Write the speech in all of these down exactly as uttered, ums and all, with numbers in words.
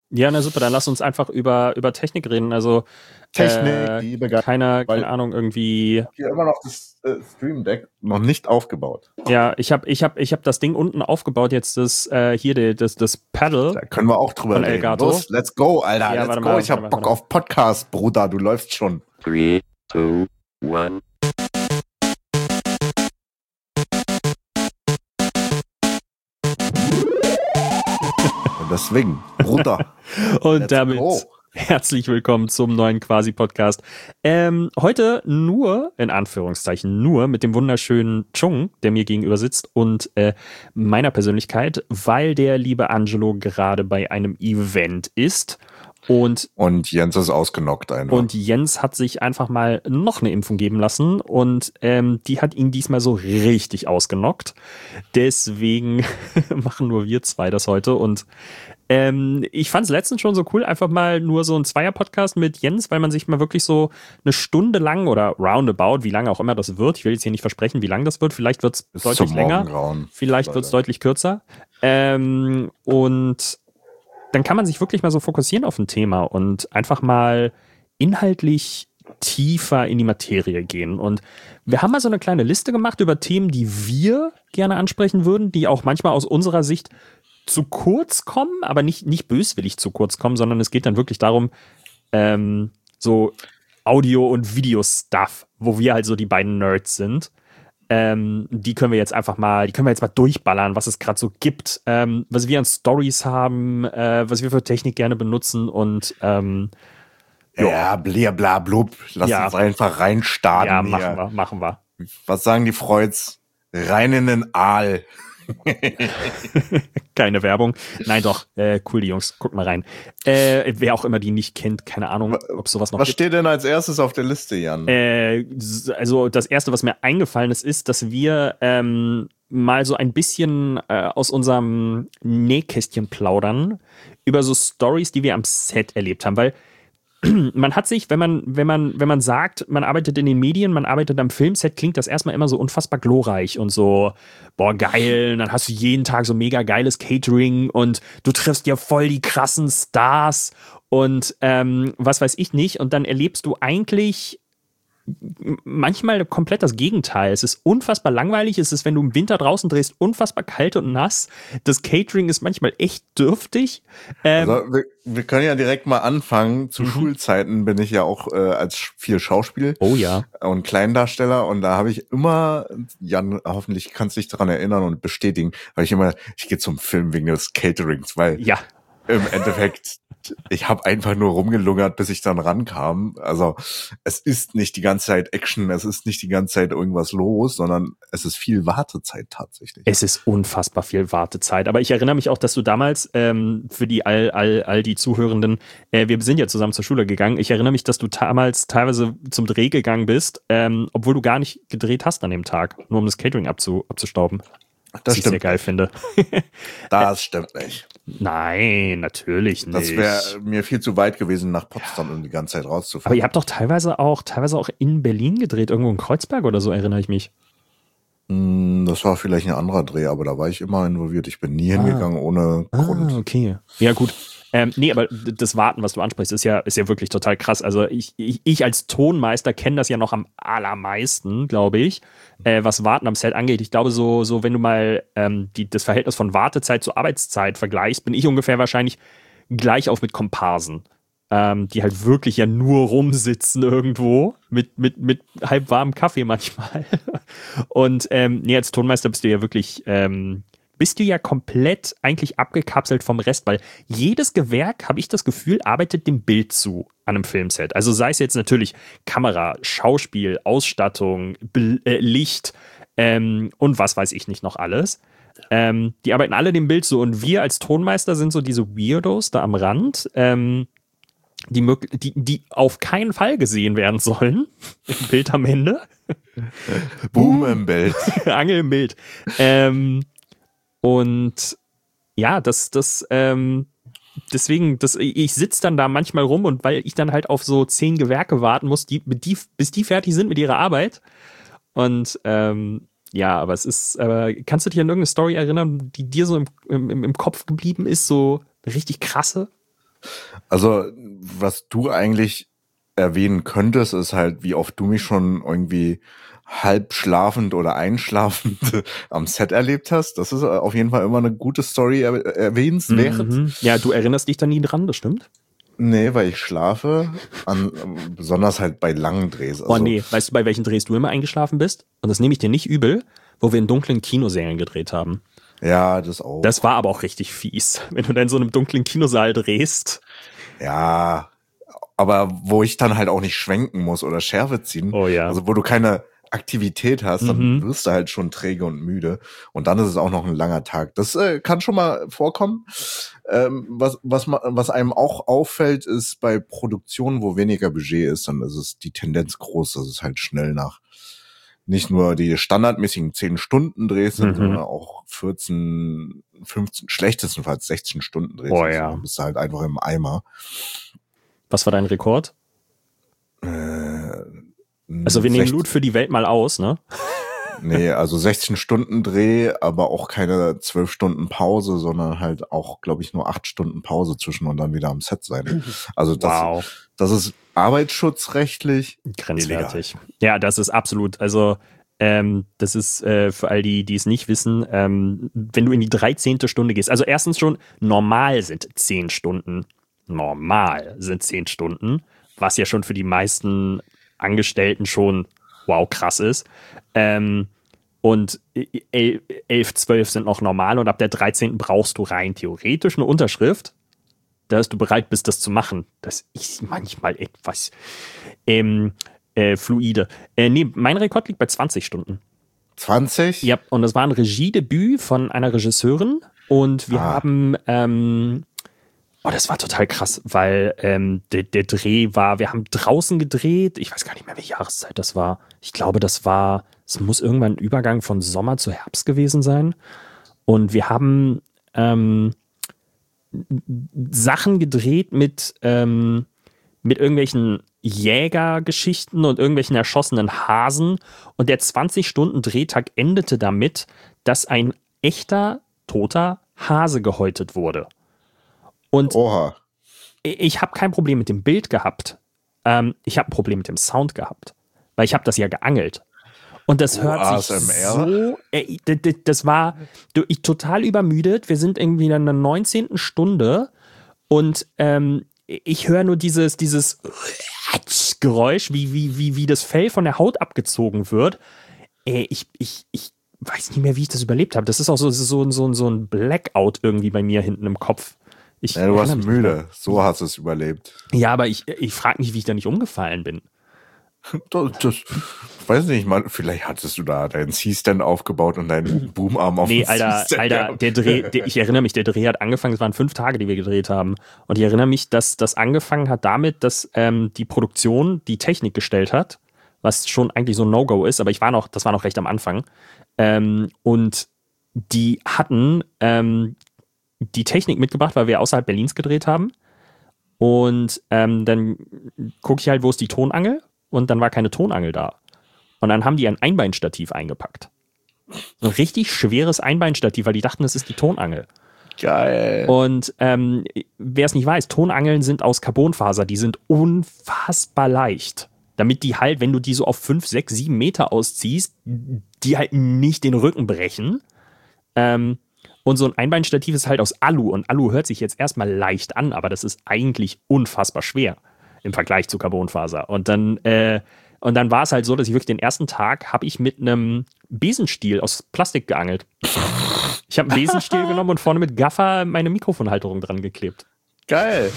Ja, na super, dann lass uns einfach über, über Technik reden. Also Technik, äh, die begeistert, keine, weil keine Ahnung, irgendwie. hier immer noch das äh, Stream Deck noch nicht aufgebaut. Ja, ich habe ich hab, ich hab das Ding unten aufgebaut, jetzt das äh, hier die, das, das Paddle. Da können wir auch drüber von reden. Elgato. Los, let's go, Alter, Ja, let's warte go. mal, ich hab warte mal, Bock warte auf Podcast, Bruder, du läufst schon. Three, two, one. Und deswegen, Bruder. Und let's damit go. herzlich willkommen zum neuen Quasi-Podcast. Ähm, heute nur, in Anführungszeichen, nur mit dem wunderschönen Chung, der mir gegenüber sitzt, und äh, meiner Persönlichkeit, weil der liebe Angelo gerade bei einem Event ist. Und, und Jens ist ausgenockt einfach. Und Jens hat sich einfach mal noch eine Impfung geben lassen und ähm, die hat ihn diesmal so richtig ausgenockt. Deswegen machen nur wir zwei das heute. Und ähm, ich fand es letztens schon so cool, einfach mal nur so ein Zweier-Podcast mit Jens, weil man sich mal wirklich so eine Stunde lang oder roundabout, wie lange auch immer das wird, ich will jetzt hier nicht versprechen, wie lang das wird, vielleicht wird es deutlich länger, vielleicht wird es deutlich kürzer. Ähm, und dann kann man sich wirklich mal so fokussieren auf ein Thema und einfach mal inhaltlich tiefer in die Materie gehen. Und wir haben mal so eine kleine Liste gemacht über Themen, die wir gerne ansprechen würden, die auch manchmal aus unserer Sicht zu kurz kommen, aber nicht, nicht böswillig zu kurz kommen, sondern es geht dann wirklich darum, ähm, so Audio- und Video-Stuff, wo wir halt so die beiden Nerds sind. Ähm, die können wir jetzt einfach mal, die können wir jetzt mal durchballern, was es gerade so gibt, ähm, was wir an Stories haben, äh, was wir für Technik gerne benutzen und ähm, ja, bla bla blub. Lass ja. uns einfach reinstarten. Ja, machen hier. wir, machen wir. Was sagen die Freuds? Rein in den Aal. Keine Werbung. Nein, doch, äh, cool, die Jungs, guckt mal rein. Äh, wer auch immer die nicht kennt, keine Ahnung, ob es sowas noch was gibt. Was steht denn als erstes auf der Liste, Jan? Äh, also das Erste, was mir eingefallen ist, ist, dass wir ähm, mal so ein bisschen äh, aus unserem Nähkästchen plaudern über so Stories, die wir am Set erlebt haben, weil man hat sich, wenn man, wenn man, wenn man sagt, man arbeitet in den Medien, man arbeitet am Filmset, klingt das erstmal immer so unfassbar glorreich und so, boah, geil, und dann hast du jeden Tag so mega geiles Catering und du triffst ja voll die krassen Stars und ähm, was weiß ich nicht, und dann erlebst du eigentlich manchmal komplett das Gegenteil. Es ist unfassbar langweilig. Es ist, wenn du im Winter draußen drehst, unfassbar kalt und nass. Das Catering ist manchmal echt dürftig. Ähm, also wir, wir können ja direkt mal anfangen. Zu mhm. Schulzeiten bin ich ja auch äh, als viel Schauspiel oh, ja. und Kleindarsteller. Und da habe ich immer, Jan, hoffentlich kannst du dich daran erinnern und bestätigen, weil ich immer, ich gehe zum Film wegen des Caterings, weil ja. im Endeffekt ich habe einfach nur rumgelungert, bis ich dann rankam. Also es ist nicht die ganze Zeit Action, es ist nicht die ganze Zeit irgendwas los, sondern es ist viel Wartezeit tatsächlich. Es ist unfassbar viel Wartezeit. Aber ich erinnere mich auch, dass du damals, ähm, für die all, all, all die Zuhörenden, äh, wir sind ja zusammen zur Schule gegangen, ich erinnere mich, dass du damals teilweise zum Dreh gegangen bist, ähm, obwohl du gar nicht gedreht hast an dem Tag, nur um das Catering abzu, abzustauben. Das was ich stimmt. sehr geil finde. Das stimmt nicht. Nein, natürlich nicht. Das wäre mir viel zu weit gewesen, nach Potsdam um die ganze Zeit rauszufahren. Aber ihr habt doch teilweise auch, teilweise auch in Berlin gedreht, irgendwo in Kreuzberg oder so, erinnere ich mich. Das war vielleicht ein anderer Dreh, aber da war ich immer involviert. Ich bin nie ah. hingegangen ohne Grund. Ah, okay. Ja, gut. Ähm, nee, aber das Warten, was du ansprichst, ist ja, ist ja wirklich total krass. Also ich, ich, ich als Tonmeister kenne das ja noch am allermeisten, glaube ich, äh, was Warten am Set angeht. Ich glaube, so, so wenn du mal ähm, die, das Verhältnis von Wartezeit zu Arbeitszeit vergleichst, bin ich ungefähr wahrscheinlich gleich auf mit Komparsen, ähm, die halt wirklich ja nur rumsitzen irgendwo mit, mit, mit halb warmem Kaffee manchmal. Und ähm, nee, als Tonmeister bist du ja wirklich... Ähm, bist du ja komplett eigentlich abgekapselt vom Rest, weil jedes Gewerk, habe ich das Gefühl, arbeitet dem Bild zu an einem Filmset. Also sei es jetzt natürlich Kamera, Schauspiel, Ausstattung, Be- äh, Licht ähm, und was weiß ich nicht noch alles. Ähm, die arbeiten alle dem Bild zu und wir als Tonmeister sind so diese Weirdos da am Rand, ähm, die, die, die auf keinen Fall gesehen werden sollen im Bild am Ende. Boom im Bild. Angel im Bild. Ähm, Und ja, das, das, ähm, deswegen, das, ich sitze dann da manchmal rum und weil ich dann halt auf so zehn Gewerke warten muss, die, die, bis die fertig sind mit ihrer Arbeit. Und ähm, ja, aber es ist, äh, kannst du dich an irgendeine Story erinnern, die dir so im, im, im Kopf geblieben ist, so richtig krasse? Also, was du eigentlich erwähnen könntest, ist halt, wie oft du mich schon irgendwie halb schlafend oder einschlafend am Set erlebt hast. Das ist auf jeden Fall immer eine gute Story er erwähnenswert. Mhm. Ja, du erinnerst dich da nie dran, das stimmt? Nee, weil ich schlafe, an, besonders halt bei langen Drehs. Also, Oh nee, weißt du, bei welchen Drehs du immer eingeschlafen bist? Und das nehme ich dir nicht übel, wo wir in dunklen Kinosälen gedreht haben. Ja, das auch. Das war aber auch richtig fies, wenn du dann in so einem dunklen Kinosaal drehst. Ja, aber wo ich dann halt auch nicht schwenken muss oder Schärfe ziehen. Oh ja. Also wo du keine Aktivität hast, dann Mhm. wirst du halt schon träge und müde. Und dann ist es auch noch ein langer Tag. Das äh, kann schon mal vorkommen. Ähm, was, was, ma, was einem auch auffällt, ist bei Produktionen, wo weniger Budget ist, dann ist es die Tendenz groß, dass es halt schnell nach nicht nur die standardmäßigen zehn Stunden Drehs sind, Mhm. sondern auch vierzehn, fünfzehn, schlechtestenfalls sechzehn Stunden Drehs. Oh sind. ja. Dann bist du halt einfach im Eimer. Was war dein Rekord? Äh, Also wir nehmen sechzehn Loot für die Welt mal aus, ne? Nee, also sechzehn Stunden Dreh, aber auch keine zwölf Stunden Pause, sondern halt auch, glaube ich, nur acht Stunden Pause zwischen und dann wieder am Set sein. Also das, Wow. das ist arbeitsschutzrechtlich Grenzwertig. Ja, das ist absolut, also ähm, das ist äh, für all die, die es nicht wissen, ähm, wenn du in die dreizehnte Stunde gehst, also erstens schon, normal sind zehn Stunden, normal sind zehn Stunden, was ja schon für die meisten Angestellten schon wow krass ist. Ähm, und elf, zwölf sind noch normal und ab der dreizehnten brauchst du rein theoretisch eine Unterschrift, dass du bereit bist, das zu machen. Das ist manchmal etwas ähm, äh, fluide. Äh, nee, mein Rekord liegt bei zwanzig Stunden. zwanzig? Ja, und das war ein Regiedebüt von einer Regisseurin und wir Ah. haben, ähm, oh, das war total krass, weil ähm, der, der Dreh war, wir haben draußen gedreht, ich weiß gar nicht mehr, welche Jahreszeit das war. Ich glaube, das war, es muss irgendwann ein Übergang von Sommer zu Herbst gewesen sein. Und wir haben ähm, Sachen gedreht mit, ähm, mit irgendwelchen Jägergeschichten und irgendwelchen erschossenen Hasen. Und der zwanzig-Stunden-Drehtag endete damit, dass ein echter, toter Hase gehäutet wurde. Und Oha. ich habe kein Problem mit dem Bild gehabt. Ähm, ich habe ein Problem mit dem Sound gehabt. Weil ich habe das ja geangelt. Und das Oh, hört A sich S M R? so, äh, d- d- das war du, ich, total übermüdet. Wir sind irgendwie in der neunzehnten Stunde und ähm, ich höre nur dieses, dieses Geräusch, wie, wie, wie, wie das Fell von der Haut abgezogen wird. Äh, ich, ich, ich weiß nicht mehr, wie ich das überlebt habe. Das ist auch so, das ist so, so, so ein Blackout irgendwie bei mir hinten im Kopf. Ich Ja, du warst erinnere mich nicht mehr. müde. So hast du es überlebt. Ja, aber ich, ich frage mich, wie ich da nicht umgefallen bin. Das, das weiß nicht, mal, vielleicht hattest du da deinen C-Stand aufgebaut und deinen Boomarm auf Nee, den Alter, C-Stand Alter, gehabt. der Dreh, der, ich erinnere mich, der Dreh hat angefangen, es waren fünf Tage, die wir gedreht haben. Und ich erinnere mich, dass das angefangen hat damit, dass ähm, die Produktion die Technik gestellt hat, was schon eigentlich so ein No-Go ist, aber ich war noch, das war noch recht am Anfang. Ähm, und die hatten ähm, die Technik mitgebracht, weil wir außerhalb Berlins gedreht haben. Und ähm, dann gucke ich halt, wo ist die Tonangel? Und dann war keine Tonangel da. Und dann haben die ein Einbeinstativ eingepackt. So ein richtig schweres Einbeinstativ, weil die dachten, das ist die Tonangel. Geil. Und ähm, wer es nicht weiß, Tonangeln sind aus Carbonfaser, die sind unfassbar leicht. Damit die halt, wenn du die so auf fünf, sechs, sieben Meter ausziehst, die halt nicht den Rücken brechen. Ähm, und so ein Einbeinstativ ist halt aus Alu. Und Alu hört sich jetzt erstmal leicht an, aber das ist eigentlich unfassbar schwer im Vergleich zu Carbonfaser. Und dann, äh, und dann war es halt so, dass ich wirklich den ersten Tag habe ich mit einem Besenstiel aus Plastik geangelt. Ich habe einen Besenstiel genommen und vorne mit Gaffer meine Mikrofonhalterung dran geklebt. Geil.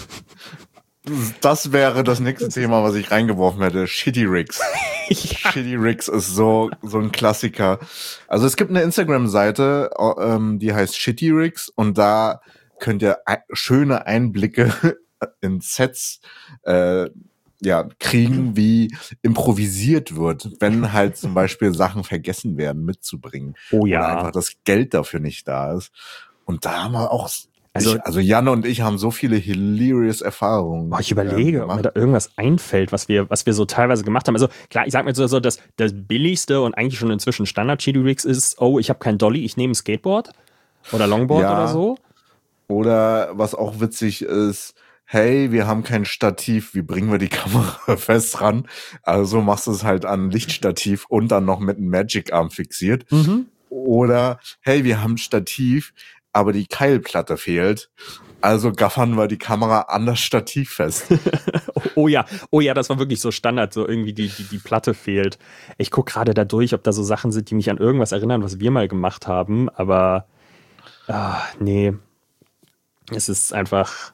Das wäre das nächste Thema, was ich reingeworfen hätte. Shitty Rigs. Shitty Rigs ist so, so ein Klassiker. Also es gibt eine Instagram-Seite, ähm, die heißt Shitty Rigs und da könnt ihr ein- schöne Einblicke in Sets äh, ja, kriegen, wie improvisiert wird, wenn halt zum Beispiel Sachen vergessen werden mitzubringen. Oh ja. Oder einfach das Geld dafür nicht da ist. Und da haben wir auch, Also- ich, also Jan und ich haben so viele hilarious Erfahrungen. Boah, ich überlege, ähm, ob mir gemacht. da irgendwas einfällt, was wir, was wir so teilweise gemacht haben. Also klar, ich sag mir so, so das, das billigste und eigentlich schon inzwischen Standard-Shitty-Rigs ist, oh, ich habe kein Dolly, ich nehme ein Skateboard oder Longboard Ja. oder so. Oder was auch witzig ist, hey, wir haben kein Stativ, wie bringen wir die Kamera fest ran? Also machst du es halt an ein Lichtstativ und dann noch mit einem Magic-Arm fixiert. Mhm. Oder, hey, wir haben ein Stativ, aber die Keilplatte fehlt. Also gaffern wir die Kamera an das Stativ fest. oh, oh ja, oh ja, das war wirklich so Standard, so irgendwie die, die, die Platte fehlt. Ich gucke gerade da durch, ob da so Sachen sind, die mich an irgendwas erinnern, was wir mal gemacht haben, aber ah, nee, es ist einfach...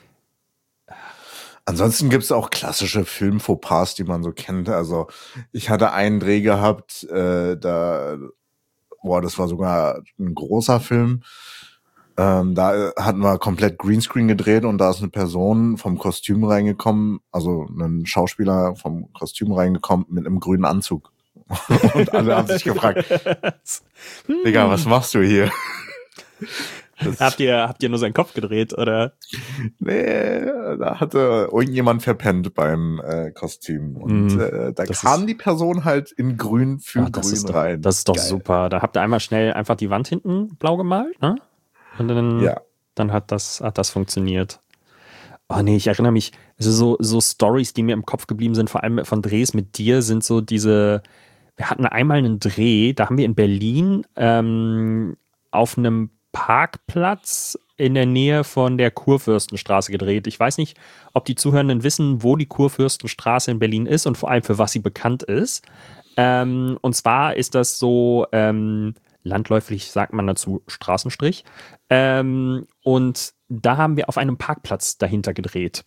Ansonsten gibt's auch klassische Film-Fauxpas, die man so kennt. Also ich hatte einen Dreh gehabt, äh, da, boah, das war sogar ein großer Film. Ähm, da hatten wir komplett Greenscreen gedreht und da ist eine Person vom Kostüm reingekommen, also ein Schauspieler vom Kostüm reingekommen mit einem grünen Anzug. Und alle haben sich gefragt, Digga, was machst du hier? Das habt ihr, habt ihr nur seinen Kopf gedreht, oder? Nee, da hatte irgendjemand verpennt beim äh, Kostüm. Und Mm, äh, da das kam ist- die Person halt in grün für Ah, das grün ist doch, rein. das ist doch Geil. super. Da habt ihr einmal schnell einfach die Wand hinten blau gemalt, ne? Und dann, Ja. dann hat das, hat das funktioniert. Oh nee, ich erinnere mich, also so, so Stories, die mir im Kopf geblieben sind, vor allem von Drehs mit dir, sind so diese, wir hatten einmal einen Dreh, da haben wir in Berlin ähm, auf einem Parkplatz in der Nähe von der Kurfürstenstraße gedreht. Ich weiß nicht, ob die Zuhörenden wissen, wo die Kurfürstenstraße in Berlin ist und vor allem für was sie bekannt ist. Ähm, und zwar ist das so, ähm, landläufig sagt man dazu Straßenstrich. Ähm, und da haben wir auf einem Parkplatz dahinter gedreht.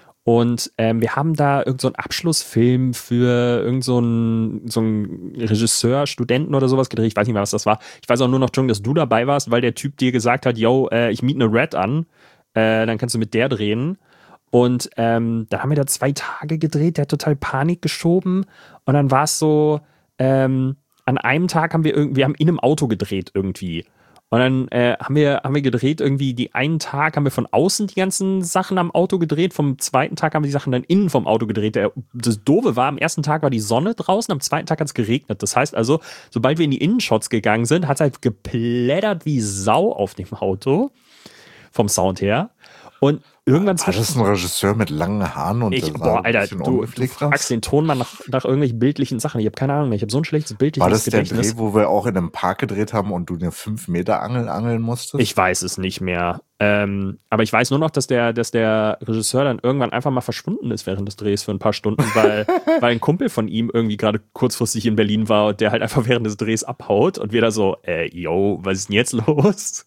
Und ähm, wir haben da irgend so einen Abschlussfilm für irgend so einen, so einen Regisseur, Studenten oder sowas gedreht. Ich weiß nicht mehr, was das war. Ich weiß auch nur noch, John, dass du dabei warst, weil der Typ dir gesagt hat, yo, äh, ich miete eine Red an, äh, dann kannst du mit der drehen. Und ähm, dann haben wir da zwei Tage gedreht, der hat total Panik geschoben. Und dann war es so, ähm, an einem Tag haben wir irgendwie, wir haben in einem Auto gedreht irgendwie. Und dann äh, haben wir, haben wir gedreht, irgendwie die einen Tag haben wir von außen die ganzen Sachen am Auto gedreht, vom zweiten Tag haben wir die Sachen dann innen vom Auto gedreht. Der, das Doofe war, am ersten Tag war die Sonne draußen, am zweiten Tag hat es geregnet. Das heißt also, sobald wir in die Innenshots gegangen sind, hat es halt geplättert wie Sau auf dem Auto, vom Sound her. Und irgendwann War das ein Regisseur mit langen Haaren und ich, der sah boah, ein Alter, bisschen du, du ungepflegt fragst aus? den Tonmann nach, nach irgendwelchen bildlichen Sachen. Ich habe keine Ahnung mehr. Ich habe so ein schlechtes bildliches War das der Gedächtnis. Dreh, wo wir auch in einem Park gedreht haben und du eine fünf Meter Angel angeln musstest? Ich weiß es nicht mehr. Ähm, aber ich weiß nur noch, dass der, dass der Regisseur dann irgendwann einfach mal verschwunden ist während des Drehs für ein paar Stunden, weil, weil ein Kumpel von ihm irgendwie gerade kurzfristig in Berlin war und der halt einfach während des Drehs abhaut und wir da so, äh, yo, was ist denn jetzt los?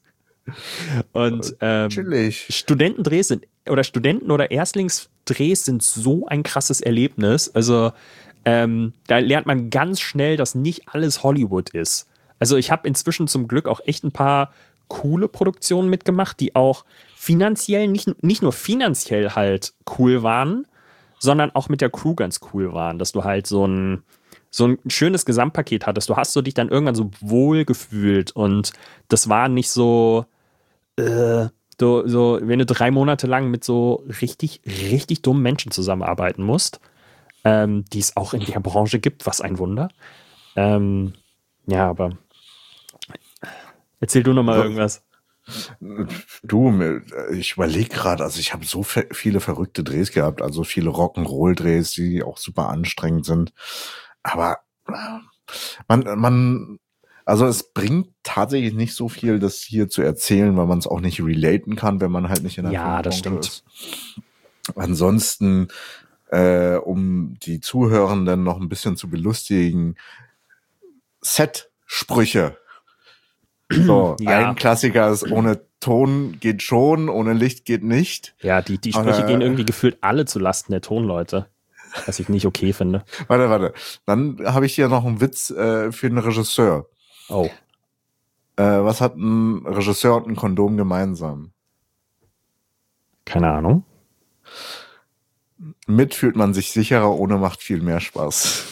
Und ähm, Chillig. Studentendrehs sind oder Studenten- oder Erstlingsdrehs sind so ein krasses Erlebnis. Also ähm, da lernt man ganz schnell, dass nicht alles Hollywood ist. Also ich habe inzwischen zum Glück auch echt ein paar coole Produktionen mitgemacht, die auch finanziell, nicht, nicht nur finanziell halt cool waren, sondern auch mit der Crew ganz cool waren, dass du halt so ein so ein schönes Gesamtpaket hattest. Du hast so dich dann irgendwann so wohl gefühlt und das war nicht so äh, so, so, wenn du drei Monate lang mit so richtig, richtig dummen Menschen zusammenarbeiten musst, ähm, die es auch in der Branche gibt, was ein Wunder. Ähm, ja, aber erzähl du noch mal irgendwas. Du, mir- ich überlege gerade, also ich habe so fe- viele verrückte Drehs gehabt, also viele Rock'n'Roll-Drehs, die auch super anstrengend sind. Aber äh, man, man, also es bringt tatsächlich nicht so viel, das hier zu erzählen, weil man es auch nicht relaten kann, wenn man halt nicht in der Ja, das Filmbranche stimmt. ist. Ansonsten, äh, um die Zuhörenden noch ein bisschen zu belustigen, Set-Sprüche. So, Ja. ein Klassiker ist, ohne Ton geht schon, ohne Licht geht nicht. Ja, die, die Sprüche Aber- gehen irgendwie gefühlt alle zu Lasten der Tonleute, was ich nicht okay finde. Warte, warte. Dann habe ich hier noch einen Witz äh, für einen Regisseur. Oh, Äh, was hat ein Regisseur und ein Kondom gemeinsam? keine Ahnung. Mit fühlt man sich sicherer, ohne macht viel mehr Spaß.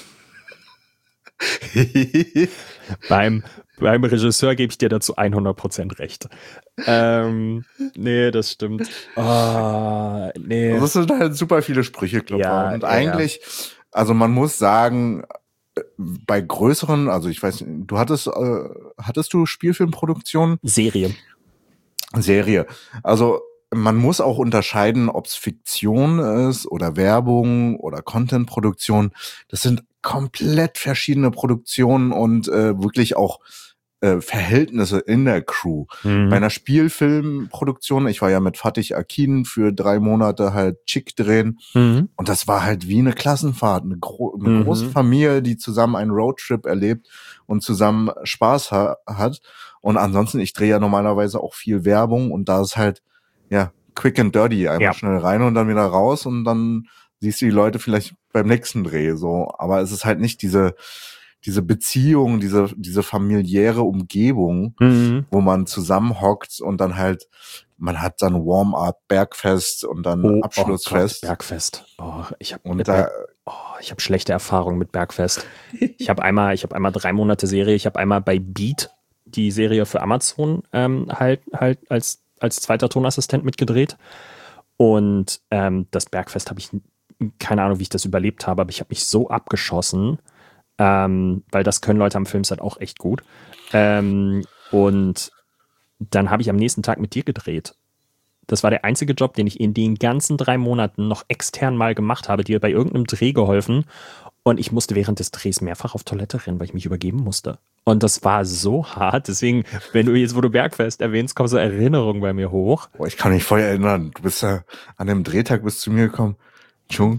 Beim, beim Regisseur gebe ich dir dazu hundert Prozent recht. Ähm, nee, das stimmt. Oh, nee. Das sind halt super viele Sprücheklopfer. Ja, und ja, eigentlich, also man muss sagen, äh, bei größeren, also ich weiß, nicht, du hattest, äh, hattest du Spielfilmproduktion? Serie. Serie. Also man muss auch unterscheiden, ob es Fiktion ist oder Werbung oder Contentproduktion. Das sind komplett verschiedene Produktionen und äh, wirklich auch äh, Verhältnisse in der Crew. Mhm. Bei einer Spielfilmproduktion, ich war ja mit Fatih Akin für drei Monate halt Chick drehen Mhm. und das war halt wie eine Klassenfahrt, eine, gro eine Mhm. große Familie, die zusammen einen Roadtrip erlebt und zusammen Spaß ha hat. Und ansonsten, ich drehe ja normalerweise auch viel Werbung und da ist halt, ja, quick and dirty, einmal Ja. schnell rein und dann wieder raus und dann siehst du die Leute vielleicht beim nächsten Dreh, so. Aber es ist halt nicht diese, diese Beziehung, diese, diese familiäre Umgebung, Mhm. wo man zusammenhockt und dann halt, man hat dann Warm-up, Bergfest und dann Oh, Abschlussfest. Oh Gott, Bergfest. Oh, ich habe Und da, oh, ich habe schlechte Erfahrungen mit Bergfest. Ich habe einmal, ich habe einmal drei Monate Serie. Ich habe einmal bei Beat die Serie für Amazon ähm, halt halt als als zweiter Tonassistent mitgedreht. Und ähm, das Bergfest habe ich keine Ahnung, wie ich das überlebt habe, aber ich habe mich so abgeschossen, ähm, weil das können Leute am Filmset auch echt gut. Ähm, und dann habe ich am nächsten Tag mit dir gedreht. Das war der einzige Job, den ich in den ganzen drei Monaten noch extern mal gemacht habe, dir bei irgendeinem Dreh geholfen. Und ich musste während des Drehs mehrfach auf Toilette rennen, weil ich mich übergeben musste. Und das war so hart. Deswegen, wenn du jetzt, wo du Bergfest erwähnst, kommen so Erinnerungen bei mir hoch. boah, ich kann mich voll erinnern, du bist ja an dem Drehtag bist zu mir gekommen, Chung,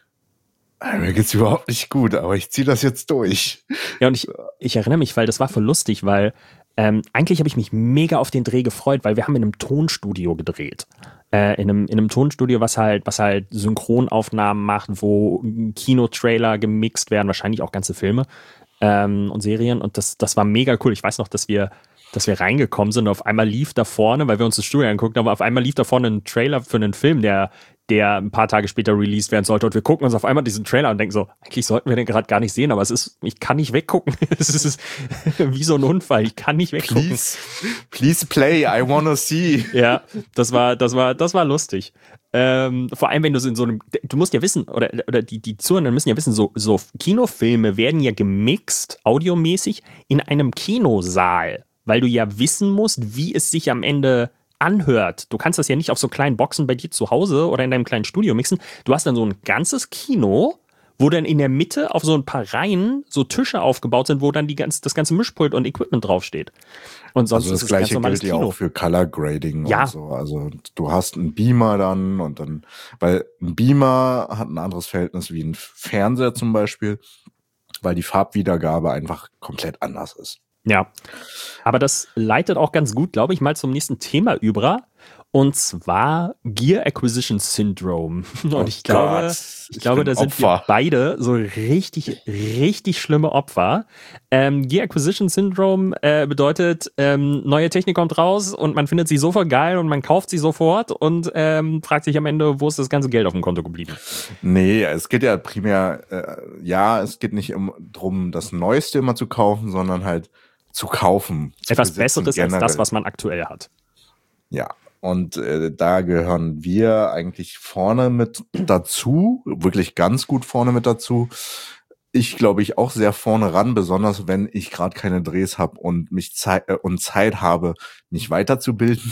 mir geht's überhaupt nicht gut, aber ich zieh das jetzt durch. Ja, und ich, ich erinnere mich, weil das war voll lustig, weil ähm, eigentlich habe ich mich mega auf den Dreh gefreut, weil wir haben in einem Tonstudio gedreht. Äh, in einem, in einem Tonstudio, was halt, was halt Synchronaufnahmen macht, wo Kinotrailer gemixt werden, wahrscheinlich auch ganze Filme ähm, und Serien. Und das, das war mega cool. Ich weiß noch, dass wir, dass wir reingekommen sind und auf einmal lief da vorne, weil wir uns das Studio angeguckt haben, auf einmal lief da vorne ein Trailer für einen Film, der der ein paar Tage später released werden sollte. Und wir gucken uns auf einmal diesen Trailer und denken so, eigentlich sollten wir den gerade gar nicht sehen, aber es ist, ich kann nicht weggucken. Es ist wie so ein Unfall, ich kann nicht weggucken. Please, please play, I wanna see. Ja, das war, das war, das war lustig. Ähm, vor allem, wenn du so in so einem, du musst ja wissen, oder, oder die, die Zuhörer müssen ja wissen, so, so Kinofilme werden ja gemixt, audiomäßig, in einem Kinosaal, weil du ja wissen musst, wie es sich am Ende anhört. Du kannst das ja nicht auf so kleinen Boxen bei dir zu Hause oder in deinem kleinen Studio mixen. Du hast dann so ein ganzes Kino, wo dann in der Mitte auf so ein paar Reihen so Tische aufgebaut sind, wo dann die ganz, das ganze Mischpult und Equipment draufsteht. Und sonst Also das ist es gleiche ganz normales gilt ja Kino. auch für Color Grading Ja. und so. Also du hast einen Beamer dann und dann, weil ein Beamer hat ein anderes Verhältnis wie ein Fernseher zum Beispiel, weil die Farbwiedergabe einfach komplett anders ist. Ja, aber das leitet auch ganz gut, glaube ich, mal zum nächsten Thema über. Und zwar Gear Acquisition Syndrome. Und Oh ich glaube, Gott, ich ich glaube, bin da sind wir Opfer. beide so richtig, richtig schlimme Opfer. Ähm, Gear Acquisition Syndrome äh, bedeutet, ähm, neue Technik kommt raus und man findet sie sofort geil und man kauft sie sofort und ähm, fragt sich am Ende, wo ist das ganze Geld auf dem Konto geblieben? Nee, es geht ja primär, äh, ja, es geht nicht um, drum, das Neueste immer zu kaufen, sondern halt zu kaufen. Zu Etwas besitzen Besseres als das, generell. was man aktuell hat. Ja, und äh, da gehören wir eigentlich vorne mit dazu, wirklich ganz gut vorne mit dazu. Ich glaube ich auch sehr vorne ran, besonders wenn ich gerade keine Drehs habe und mich Zeit äh, und Zeit habe, mich weiterzubilden.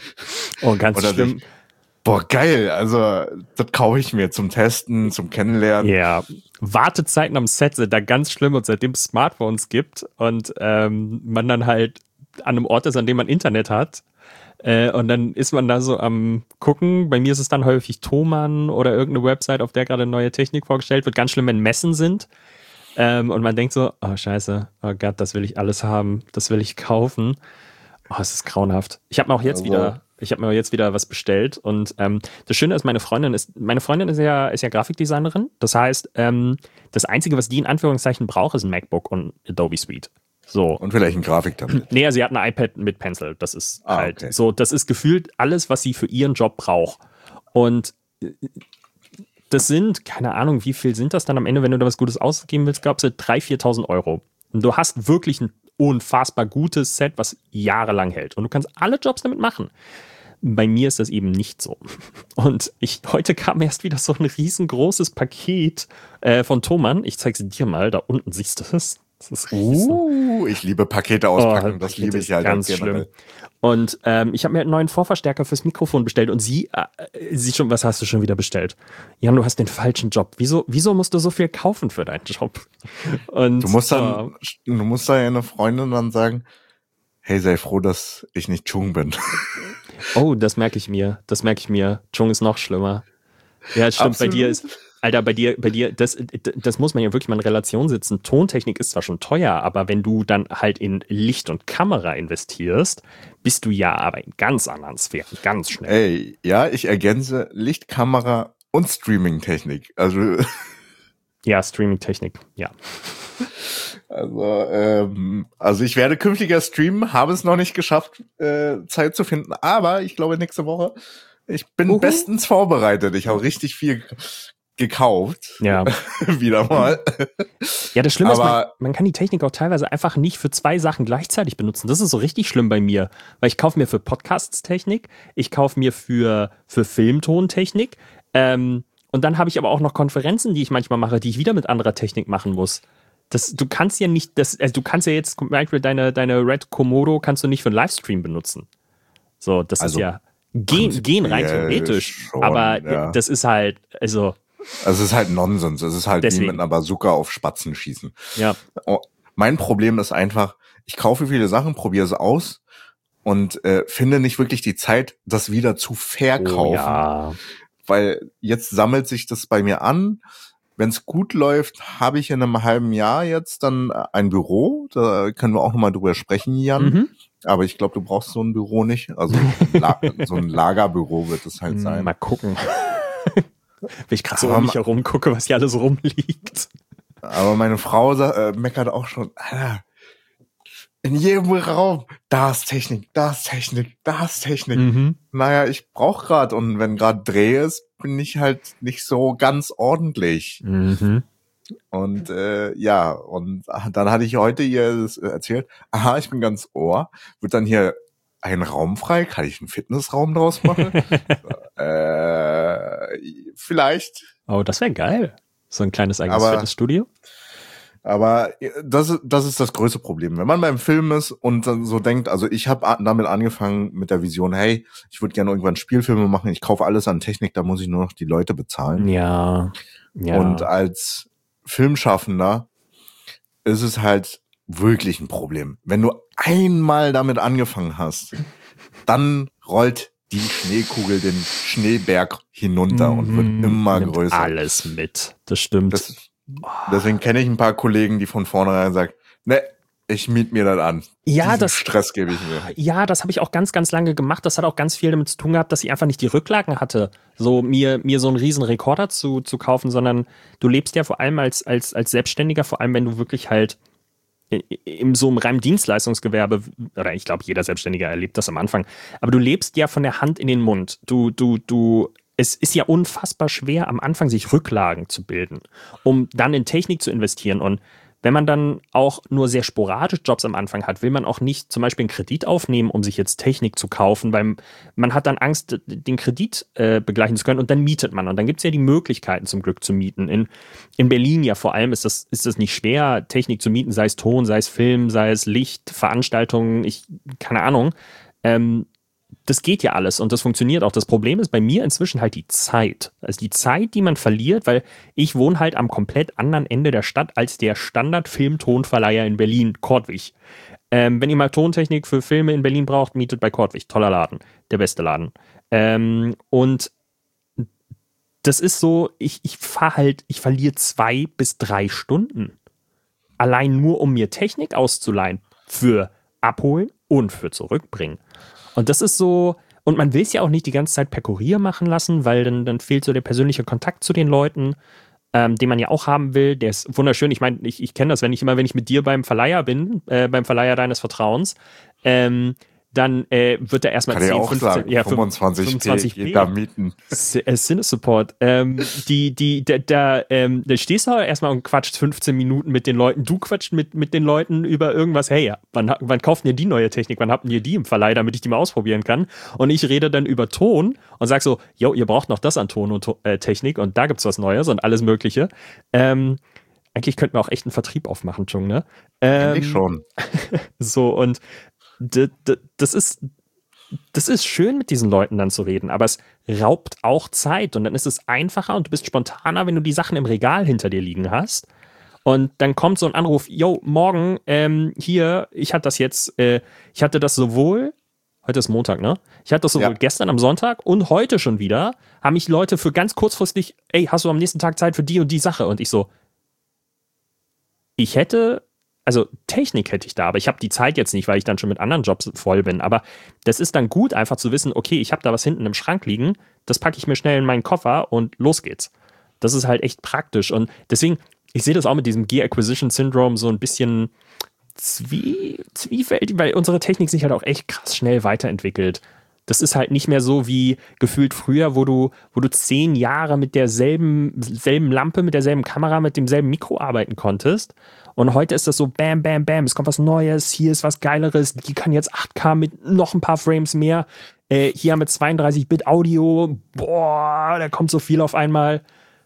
Oh, ganz Oder schlimm. sich- Boah, geil, also das kaufe ich mir zum Testen, zum Kennenlernen. Ja, Wartezeiten am Set sind da ganz schlimm und seitdem es Smartphones gibt und ähm, man dann halt an einem Ort ist, an dem man Internet hat äh, und dann ist man da so am gucken. Bei mir ist es dann häufig Thomann oder irgendeine Website, auf der gerade neue Technik vorgestellt wird. Ganz schlimm, wenn Messen sind ähm, und man denkt so, oh scheiße, oh Gott, das will ich alles haben, das will ich kaufen. Oh, es ist grauenhaft. Ich habe mir auch jetzt Also- wieder, ich habe mir jetzt wieder was bestellt und ähm, das Schöne ist, meine Freundin ist, meine Freundin ist ja, ist ja Grafikdesignerin. Das heißt, ähm, das Einzige, was die in Anführungszeichen braucht, ist ein MacBook und Adobe Suite. So. Und vielleicht ein Grafiktablet. Nee, sie hat ein iPad mit Pencil. Das ist Ah, halt okay. so, das ist gefühlt alles, was sie für ihren Job braucht. Und äh, das sind, keine Ahnung, wie viel sind das dann am Ende, wenn du da was Gutes ausgeben willst, glaubst du, dreitausend, viertausend Euro. Und du hast wirklich ein unfassbar gutes Set, was jahrelang hält. Und du kannst alle Jobs damit machen. Bei mir ist das eben nicht so. Und ich, heute kam erst wieder so ein riesengroßes Paket äh, von Thomann. Ich zeige es dir mal, da unten siehst du es. Das ist riesen. Uh, ich liebe Pakete auspacken, Oh, das Pakete liebe ist ich halt ganz auch generell. schlimm. Und ähm, ich habe mir einen neuen Vorverstärker fürs Mikrofon bestellt und sie, äh, sie schon, was hast du schon wieder bestellt? Jan, du hast den falschen Job. Wieso, wieso musst du so viel kaufen für deinen Job? Und, Du musst dann, oh, du musst da eine Freundin dann sagen, hey, sei froh, dass ich nicht Chung bin. oh, das merke ich mir. Das merke ich mir. Chung ist noch schlimmer. Ja, stimmt, Absolut. bei dir ist, Alter, bei dir, bei dir, das, das muss man ja wirklich mal in Relation setzen. Tontechnik ist zwar schon teuer, aber wenn du dann halt in Licht und Kamera investierst, bist du ja aber in ganz anderen Sphären, ganz schnell. Ey, ja, ich ergänze Licht, Kamera und Streaming-Technik. Also, Ja, Streaming-Technik, ja. also, ähm, also ich werde künftiger streamen, habe es noch nicht geschafft, äh, Zeit zu finden, aber ich glaube nächste Woche, ich bin Uhu. bestens vorbereitet. Ich habe richtig viel gekauft. Ja. Wieder mal. Ja, das Schlimme ist, man, Aber- man kann die Technik auch teilweise einfach nicht für zwei Sachen gleichzeitig benutzen. Das ist so richtig schlimm bei mir, weil ich kaufe mir für Podcasts Technik, ich kaufe mir für, für Filmtontechnik, ähm, und dann habe ich aber auch noch Konferenzen, die ich manchmal mache, die ich wieder mit anderer Technik machen muss. Das, du kannst ja nicht, das, also du kannst ja jetzt zum Beispiel deine, deine Red Komodo kannst du nicht für einen Livestream benutzen. So, das Also ist ja, gehen, gehen rein prinzipiell theoretisch, schon, aber ja. das ist halt, also, Also es ist halt Nonsens. Es ist halt Deswegen. wie mit einer Bazooka auf Spatzen schießen. ja. Oh, mein Problem ist einfach, ich kaufe viele Sachen, probiere sie aus und äh, finde nicht wirklich die Zeit, das wieder zu verkaufen. Oh, ja. Weil jetzt sammelt sich das bei mir an. Wenn es gut läuft, habe ich in einem halben Jahr jetzt dann ein Büro. Da können wir auch nochmal drüber sprechen, Jan. Mhm. Aber ich glaube, du brauchst so ein Büro nicht. Also La- so ein Lagerbüro wird es halt sein. Mal gucken. Wenn ich gerade so Aber um mich ma- herum gucke, was hier alles rumliegt. Aber meine Frau sa- äh, meckert auch schon, Alter, in jedem Raum, da ist Technik, da ist Technik, da ist Technik. Mhm. Naja, ich brauch grad, und wenn grad Dreh ist, bin ich halt nicht so ganz ordentlich. Mhm. Und äh, ja, und dann hatte ich heute ihr das erzählt, aha, ich bin ganz ohr, wird dann hier ein Raum frei, kann ich einen Fitnessraum draus machen? äh, vielleicht. Oh, das wäre geil. So ein kleines eigenes Aber- Fitnessstudio. Aber das ist, das ist das größte Problem. Wenn man beim Film ist und dann so denkt, also ich habe damit angefangen mit der Vision, hey, ich würde gerne irgendwann Spielfilme machen, ich kaufe alles an Technik, da muss ich nur noch die Leute bezahlen. Ja. ja. Und als Filmschaffender ist es halt wirklich ein Problem. Wenn du einmal damit angefangen hast, dann rollt die Schneekugel den Schneeberg hinunter und wird Mhm. immer Nimmt größer. alles mit. Das stimmt. Das, deswegen kenne ich ein paar Kollegen, die von vornherein sagen, ne, ich miet mir das an. Ja, Diesen das- Stress gebe ich mir. Ja, das habe ich auch ganz, ganz lange gemacht. Das hat auch ganz viel damit zu tun gehabt, dass ich einfach nicht die Rücklagen hatte, so mir, mir so einen riesen Rekorder zu, zu kaufen, sondern du lebst ja vor allem als, als, als Selbstständiger, vor allem wenn du wirklich halt in, in so einem reinen Dienstleistungsgewerbe, oder ich glaube, jeder Selbstständige erlebt das am Anfang, aber du lebst ja von der Hand in den Mund. Du, du, du, es ist ja unfassbar schwer, am Anfang sich Rücklagen zu bilden, um dann in Technik zu investieren. Und wenn man dann auch nur sehr sporadisch Jobs am Anfang hat, will man auch nicht zum Beispiel einen Kredit aufnehmen, um sich jetzt Technik zu kaufen, weil man hat dann Angst, den Kredit äh, begleichen zu können, und dann mietet man. Und dann gibt es ja die Möglichkeiten zum Glück zu mieten. In, in Berlin ja vor allem ist das, ist das nicht schwer, Technik zu mieten, sei es Ton, sei es Film, sei es Licht, Veranstaltungen, ich, keine Ahnung. Ähm, das geht ja alles und das funktioniert auch. Das Problem ist bei mir inzwischen halt die Zeit. Also die Zeit, die man verliert, weil ich wohne halt am komplett anderen Ende der Stadt als der Standard-Film-Tonverleiher in Berlin, Kortwig. Ähm, wenn ihr mal Tontechnik für Filme in Berlin braucht, mietet bei Kortwig. Toller Laden. Der beste Laden. Ähm, und das ist so, ich, ich fahre halt, ich verliere zwei bis drei Stunden. Allein nur, um mir Technik auszuleihen. Für abholen und für zurückbringen. Und das ist so, und man will es ja auch nicht die ganze Zeit per Kurier machen lassen, weil dann, dann fehlt so der persönliche Kontakt zu den Leuten, ähm, den man ja auch haben will. Der ist wunderschön. Ich meine, ich, ich kenne das, wenn ich immer, wenn ich mit dir beim Verleiher bin, äh, beim Verleiher deines Vertrauens, ähm, dann äh, wird er erstmal Kann ich zehn, auch fünfzehn, sagen, ja, fünfundzwanzig P geht da mieten. Cine-Support. Ähm, die, die, da, da, ähm, da stehst du erstmal und quatscht fünfzehn Minuten mit den Leuten. Du quatscht mit, mit den Leuten über irgendwas. Hey, ja, wann, wann kauft ihr die neue Technik? Wann habt ihr die im Verleih, damit ich die mal ausprobieren kann? Und ich rede dann über Ton und sag so, yo, ihr braucht noch das an Ton und to- äh, Technik und da gibt's was Neues und alles Mögliche. Ähm, eigentlich könnten wir auch echt einen Vertrieb aufmachen, Chung, ne? Ähm, Eigentlich schon. So, und d- d- das ist, das ist schön, mit diesen Leuten dann zu reden, aber es raubt auch Zeit und dann ist es einfacher und du bist spontaner, wenn du die Sachen im Regal hinter dir liegen hast. Und dann kommt so ein Anruf, yo, morgen, ähm, hier, ich hatte das jetzt, äh, ich hatte das sowohl, heute ist Montag, ne? Ich hatte das sowohl Ja. gestern am Sonntag und heute schon wieder, haben mich Leute für ganz kurzfristig, ey, hast du am nächsten Tag Zeit für die und die Sache? Und ich so, ich hätte, also Technik hätte ich da, aber ich habe die Zeit jetzt nicht, weil ich dann schon mit anderen Jobs voll bin. Aber das ist dann gut, einfach zu wissen, okay, ich habe da was hinten im Schrank liegen, das packe ich mir schnell in meinen Koffer und los geht's. Das ist halt echt praktisch. Und deswegen, ich sehe das auch mit diesem Gear Acquisition Syndrome so ein bisschen zwie, zwiefältig, weil unsere Technik sich halt auch echt krass schnell weiterentwickelt. Das ist halt nicht mehr so wie gefühlt früher, wo du, wo du zehn Jahre mit derselben selben Lampe, mit derselben Kamera, mit demselben Mikro arbeiten konntest. Und heute ist das so bam, bam, bam, es kommt was Neues, hier ist was Geileres, die kann jetzt acht K mit noch ein paar Frames mehr. Äh, hier haben wir zweiunddreißig Bit Audio, boah, da kommt so viel auf einmal.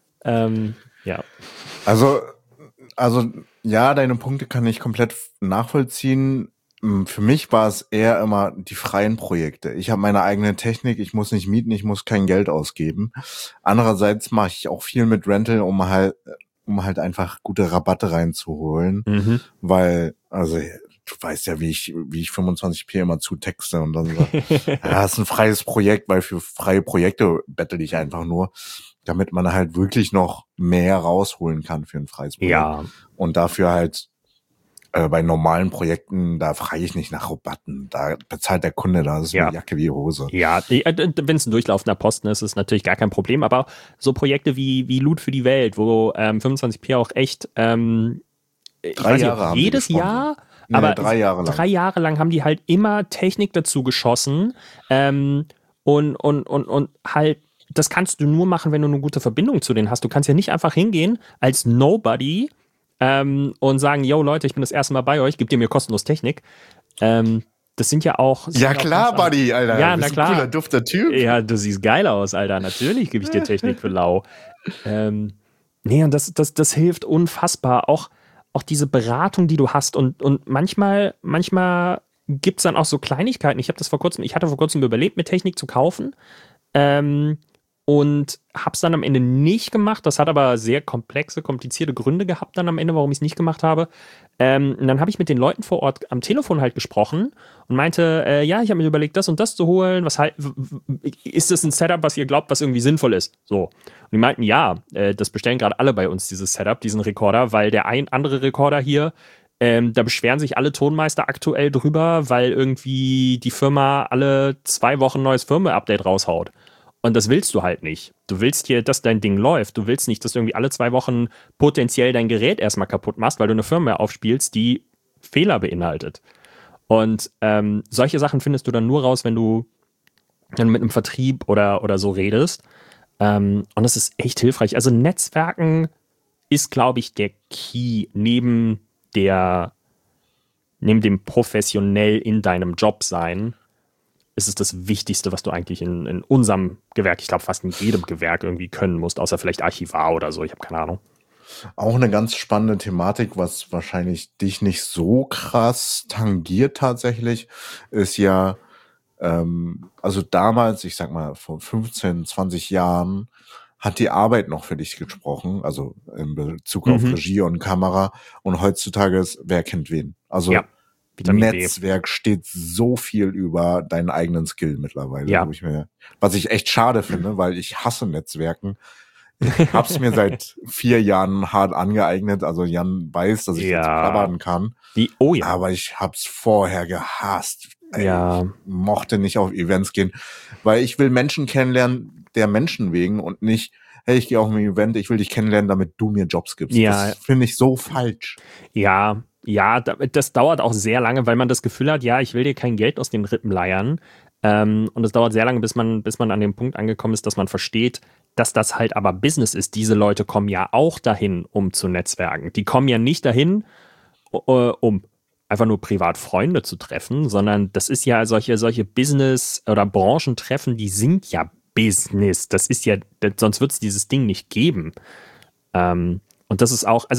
Ähm, ja. Also, also ja, deine Punkte kann ich komplett nachvollziehen. Für mich war es eher immer die freien Projekte. Ich habe meine eigene Technik, ich muss nicht mieten, ich muss kein Geld ausgeben. Andererseits mache ich auch viel mit Rental, um halt, um halt einfach gute Rabatte reinzuholen, Mhm. weil, also du weißt ja, wie ich, wie ich fünfundzwanzig p immer zutexte und dann so, ja, ist ein freies Projekt, weil für freie Projekte bettel ich einfach nur, damit man halt wirklich noch mehr rausholen kann für ein freies Projekt. Ja. Und dafür halt äh, bei normalen Projekten, da frage ich nicht nach Rabatten. Da bezahlt der Kunde, da ist Ja. eine Jacke wie Hose. Ja, wenn es ein durchlaufender Posten ist, ist es natürlich gar kein Problem. Aber so Projekte wie, wie Loot für die Welt, wo ähm, fünfundzwanzig p auch echt ähm, ich Drei weiß nicht, Jahre haben die jedes gesponsert. Jahr, Nee, aber drei Jahre lang. drei Jahre lang haben die halt immer Technik dazu geschossen ähm, und, und, und, und halt, das kannst du nur machen, wenn du eine gute Verbindung zu denen hast. Du kannst ja nicht einfach hingehen als Nobody ähm, und sagen, yo Leute, ich bin das erste Mal bei euch, gebt ihr mir kostenlos Technik. Ähm, das sind ja auch... sind Ja auch klar, ganz Buddy, Alter. Ja, Du na bist klar. ein cooler, dufter Typ. Ja, du siehst geil aus, Alter. Natürlich gebe ich dir Technik für lau. Ähm, nee, und das, das, das hilft unfassbar. Auch, auch diese Beratung, die du hast. Und, und manchmal, manchmal gibt es dann auch so Kleinigkeiten. Ich habe das vor kurzem, ich hatte vor kurzem überlegt, mir Technik zu kaufen. Ähm, und habe es dann am Ende nicht gemacht. Das hat aber sehr komplexe, komplizierte Gründe gehabt dann am Ende, warum ich es nicht gemacht habe. Ähm, und dann habe ich mit den Leuten vor Ort am Telefon halt gesprochen und meinte, äh, ja, ich habe mir überlegt, das und das zu holen. Was halt, w- w- ist das ein Setup, was ihr glaubt, was irgendwie sinnvoll ist? So. Und die meinten, ja, äh, das bestellen gerade alle bei uns, dieses Setup, diesen Rekorder, weil der ein andere Rekorder hier, ähm, da beschweren sich alle Tonmeister aktuell drüber, weil irgendwie die Firma alle zwei Wochen ein neues Firmware-Update raushaut. Und das willst du halt nicht. Du willst hier, dass dein Ding läuft. Du willst nicht, dass du irgendwie alle zwei Wochen potenziell dein Gerät erstmal kaputt machst, weil du eine Firmware aufspielst, die Fehler beinhaltet. Und ähm, solche Sachen findest du dann nur raus, wenn du dann mit einem Vertrieb oder, oder so redest. Ähm, und das ist echt hilfreich. Also Netzwerken ist, glaube ich, der Key neben der, neben dem professionell in deinem Job sein. Ist es das Wichtigste, was du eigentlich in, in unserem Gewerk, ich glaube fast in jedem Gewerk irgendwie können musst, außer vielleicht Archivar oder so, ich habe keine Ahnung. Auch eine ganz spannende Thematik, was wahrscheinlich dich nicht so krass tangiert tatsächlich, ist ja, ähm, also damals, ich sag mal vor fünfzehn, zwanzig Jahren, hat die Arbeit noch für dich gesprochen, also in Bezug auf Mhm. Regie und Kamera. Und heutzutage ist, wer kennt wen? Also Ja, Vitamin B. Netzwerk steht so viel über deinen eigenen Skill mittlerweile, Ja. wo ich mir, was ich echt schade finde, weil ich hasse Netzwerken. Ich hab's mir seit vier Jahren hart angeeignet. Also Jan weiß, dass ich Ja. jetzt plappern kann. Die, oh ja. Aber ich hab's vorher gehasst. Ey, Ja. Ich mochte nicht auf Events gehen, weil ich will Menschen kennenlernen, der Menschen wegen und nicht, hey, ich gehe auf ein Event, ich will dich kennenlernen, damit du mir Jobs gibst. Ja. Das finde ich so falsch. Ja, ja, da- das dauert auch sehr lange, weil man das Gefühl hat, ja, ich will dir kein Geld aus den Rippen leiern. Ähm, und es dauert sehr lange, bis man, bis man an dem Punkt angekommen ist, dass man versteht, dass das halt aber Business ist. Diese Leute kommen ja auch dahin, um zu netzwerken. Die kommen ja nicht dahin, äh, um einfach nur privat Freunde zu treffen, sondern das ist ja solche, solche Business- oder Branchentreffen, die sind ja Business. Das ist ja, das, sonst wird es dieses Ding nicht geben. Ähm, und das ist auch, also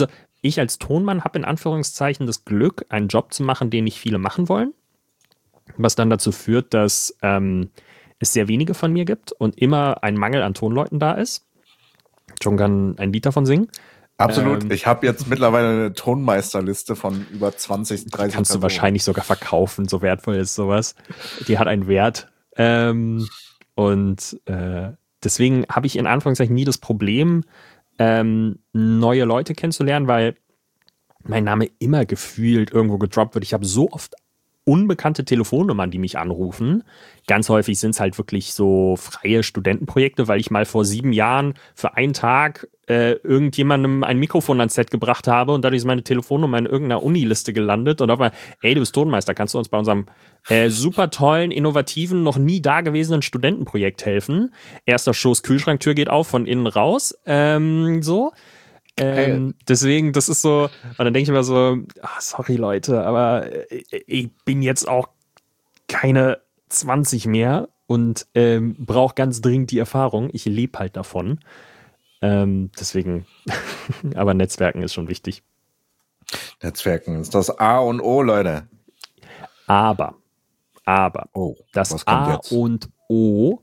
ich als Tonmann habe in Anführungszeichen das Glück, einen Job zu machen, den nicht viele machen wollen, was dann dazu führt, dass ähm, es sehr wenige von mir gibt und immer ein Mangel an Tonleuten da ist. John kann ein Lied davon singen. Absolut. Ähm, ich habe jetzt mittlerweile eine Tonmeisterliste von über zwanzig, dreißig Kannst du Personen. wahrscheinlich sogar verkaufen, so wertvoll ist sowas. Die hat einen Wert. Ähm, und äh, deswegen habe ich in Anführungszeichen nie das Problem, ähm, neue Leute kennenzulernen, weil mein Name immer gefühlt irgendwo gedroppt wird. Ich habe so oft unbekannte Telefonnummern, die mich anrufen. Ganz häufig sind es halt wirklich so freie Studentenprojekte, weil ich mal vor sieben Jahren für einen Tag äh, irgendjemandem ein Mikrofon ans Set gebracht habe und dadurch ist meine Telefonnummer in irgendeiner Uniliste gelandet und auf einmal, ey, du bist Tonmeister, kannst du uns bei unserem äh, super tollen, innovativen, noch nie dagewesenen Studentenprojekt helfen? Erster Schuss, Kühlschranktür geht auf, von innen raus, ähm, so. Ähm, deswegen, das ist so, und dann denke ich immer so, ach, sorry Leute, aber ich bin jetzt auch keine zwanzig mehr und ähm, brauche ganz dringend die Erfahrung. Ich lebe halt davon. Ähm, deswegen, aber Netzwerken ist schon wichtig. Netzwerken ist das A und O, Leute. Aber, aber, Oh, das was kommt A jetzt? und O,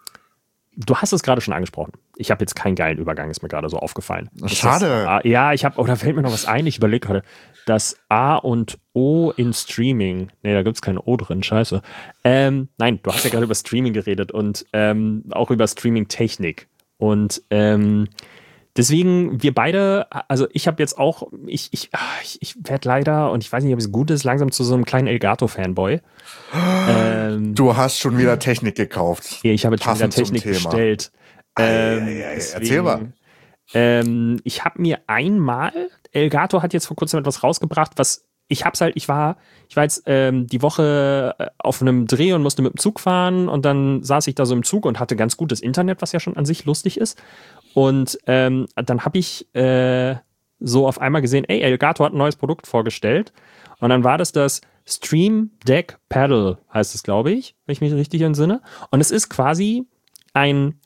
du hast es gerade schon angesprochen. Ich habe jetzt keinen geilen Übergang, ist mir gerade so aufgefallen. Das Schade. A, ja, ich habe, oder fällt mir noch was ein, ich überlege gerade. Das A und O in Streaming. Nee, da gibt es kein O drin, scheiße. Ähm, nein, du hast ja gerade über Streaming geredet und ähm, auch über Streaming-Technik. Und ähm, deswegen, wir beide, also ich habe jetzt auch, ich, ich, ich, ich werde leider, und ich weiß nicht, ob es gut ist, langsam zu so einem kleinen Elgato-Fanboy. ähm, Du hast schon wieder Technik gekauft. ich habe jetzt schon wieder Passend zum Technik Thema. bestellt. Ei, Ähm, ei, ei, deswegen, erzähl mal. Ähm, ich habe mir einmal, Elgato hat jetzt vor kurzem etwas rausgebracht, was ich hab's halt, ich war, ich war jetzt ähm, die Woche auf einem Dreh und musste mit dem Zug fahren und dann saß ich da so im Zug und hatte ganz gutes Internet, was ja schon an sich lustig ist. Und ähm, dann habe ich äh, so auf einmal gesehen, ey, Elgato hat ein neues Produkt vorgestellt. Und dann war das das Stream Deck Paddle, heißt es, glaube ich, wenn ich mich richtig entsinne. Und es ist quasi ein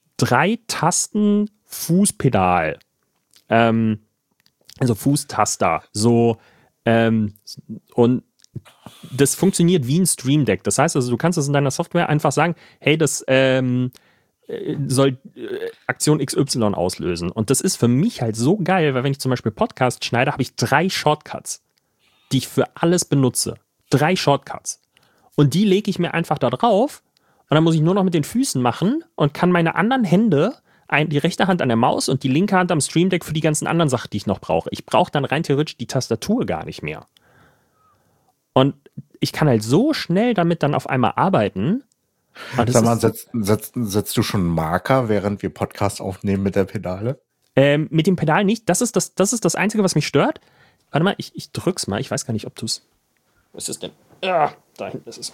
Drei-Tasten-Fußpedal. Ähm, also Fußtaster. So, ähm, und das funktioniert wie ein Stream Deck. Das heißt also, du kannst es in deiner Software einfach sagen, hey, das ähm, soll äh, Aktion X Y auslösen. Und das ist für mich halt so geil, weil wenn ich zum Beispiel Podcast schneide, habe ich drei Shortcuts, die ich für alles benutze. Drei Shortcuts. Und die lege ich mir einfach da drauf und dann muss ich nur noch mit den Füßen machen und kann meine anderen Hände, ein, die rechte Hand an der Maus und die linke Hand am Stream Deck für die ganzen anderen Sachen, die ich noch brauche. Ich brauche dann rein theoretisch die Tastatur gar nicht mehr. Und ich kann halt so schnell damit dann auf einmal arbeiten. Sag mal, setzt, setzt, setzt du schon einen Marker, während wir Podcast aufnehmen mit der Pedale? Ähm, mit dem Pedal nicht. Das ist das, das ist das Einzige, was mich stört. Warte mal, ich, ich drück's mal. Ich weiß gar nicht, ob du es... Was ist es denn? Ah, da hinten ist es.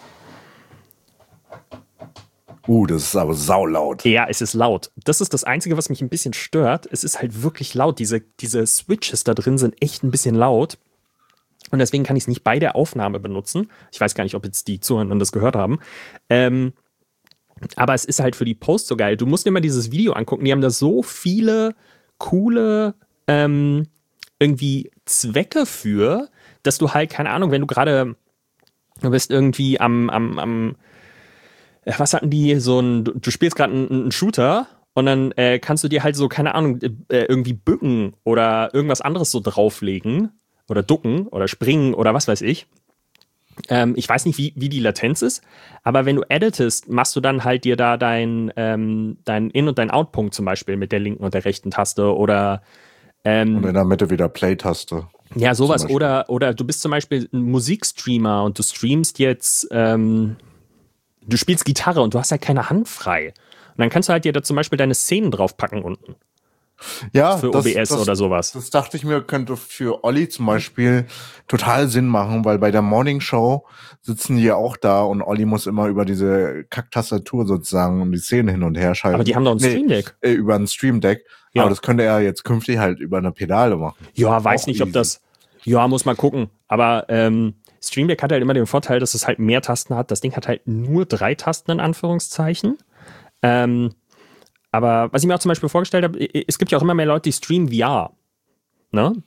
Uh, das ist aber saulaut. Ja, es ist laut. Das ist das Einzige, was mich ein bisschen stört. Es ist halt wirklich laut. Diese, diese Switches da drin sind echt ein bisschen laut. Und deswegen kann ich es nicht bei der Aufnahme benutzen. Ich weiß gar nicht, ob jetzt die Zuhörer das gehört haben. Ähm, aber es ist halt für die Post so geil. Du musst dir mal dieses Video angucken. Die haben da so viele coole ähm, irgendwie Zwecke für, dass du halt, keine Ahnung, wenn du gerade, du bist irgendwie am, am, am was hatten die, so ein, du spielst gerade einen, einen Shooter und dann äh, kannst du dir halt so, keine Ahnung, äh, irgendwie bücken oder irgendwas anderes so drauflegen oder ducken oder springen oder was weiß ich. Ähm, ich weiß nicht, wie, wie die Latenz ist, aber wenn du editest, machst du dann halt dir da dein, ähm, dein In- und dein Out-Punkt zum Beispiel mit der linken und der rechten Taste oder ähm, und in der Mitte wieder Play-Taste. Ja, sowas. Oder, oder du bist zum Beispiel ein Musikstreamer und du streamst jetzt, ähm, du spielst Gitarre und du hast halt keine Hand frei. Und dann kannst du halt dir da zum Beispiel deine Szenen draufpacken unten. Ja, für das, O B S das, oder sowas. Das dachte ich mir, könnte für Olli zum Beispiel total Sinn machen, weil bei der Morning Show sitzen die ja auch da und Olli muss immer über diese Kacktastatur sozusagen um die Szene hin und her schalten. Aber die haben doch ein nee, Stream Deck. Äh, über ein Stream Deck. Ja. Aber das könnte er jetzt künftig halt über eine Pedale machen. Ja, weiß Auch nicht, ob easy. das. Ja, muss man gucken. Aber ähm, Stream Deck hat halt immer den Vorteil, dass es halt mehr Tasten hat. Das Ding hat halt nur drei Tasten in Anführungszeichen. Ähm, aber was ich mir auch zum Beispiel vorgestellt habe, es gibt ja auch immer mehr Leute, die streamen V R. Ne?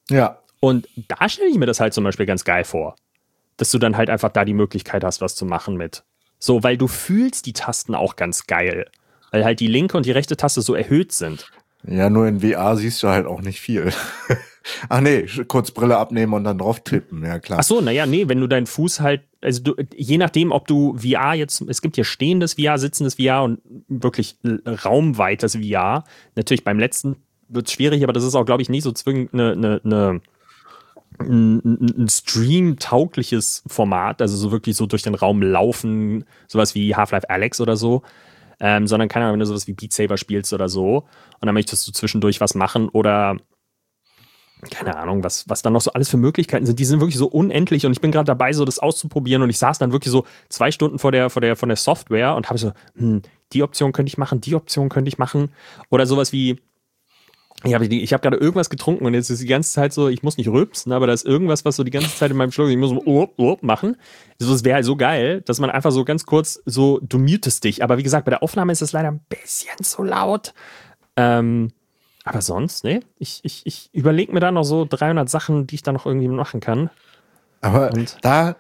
Ja. Und da stelle ich mir das halt zum Beispiel ganz geil vor, dass du dann halt einfach da die Möglichkeit hast, was zu machen mit. So, weil du fühlst die Tasten auch ganz geil. Weil halt die linke und die rechte Taste so erhöht sind. Ja, nur in V R siehst du halt auch nicht viel. Ach nee, kurz Brille abnehmen und dann drauf tippen, ja klar. Ach so, naja, nee, wenn du deinen Fuß halt, also du, je nachdem, ob du V R jetzt, es gibt hier stehendes V R, sitzendes V R und wirklich raumweites V R. Natürlich beim letzten wird es schwierig, aber das ist auch, glaube ich, nicht so zwingend eine, eine, eine ein, ein Stream-taugliches Format, also so wirklich so durch den Raum laufen, sowas wie Half-Life Alyx oder so, ähm, sondern keine Ahnung, wenn du sowas wie Beat Saber spielst oder so und dann möchtest du zwischendurch was machen oder keine Ahnung, was, was dann noch so alles für Möglichkeiten sind, die sind wirklich so unendlich und ich bin gerade dabei, so das auszuprobieren und ich saß dann wirklich so zwei Stunden vor der, vor der, von der Software und habe so, hm, die Option könnte ich machen, die Option könnte ich machen oder sowas wie Ich habe ich hab gerade irgendwas getrunken und jetzt ist die ganze Zeit so, ich muss nicht rülpsen, aber da ist irgendwas, was so die ganze Zeit in meinem Schluck, ich muss so urp, urp machen. Also es wäre halt so geil, dass man einfach so ganz kurz so, du mutest dich. Aber wie gesagt, bei der Aufnahme ist es leider ein bisschen zu laut. Ähm, aber sonst, ne? Ich, ich, ich überlege mir da noch so dreihundert Sachen, die ich da noch irgendwie machen kann. Aber Und da,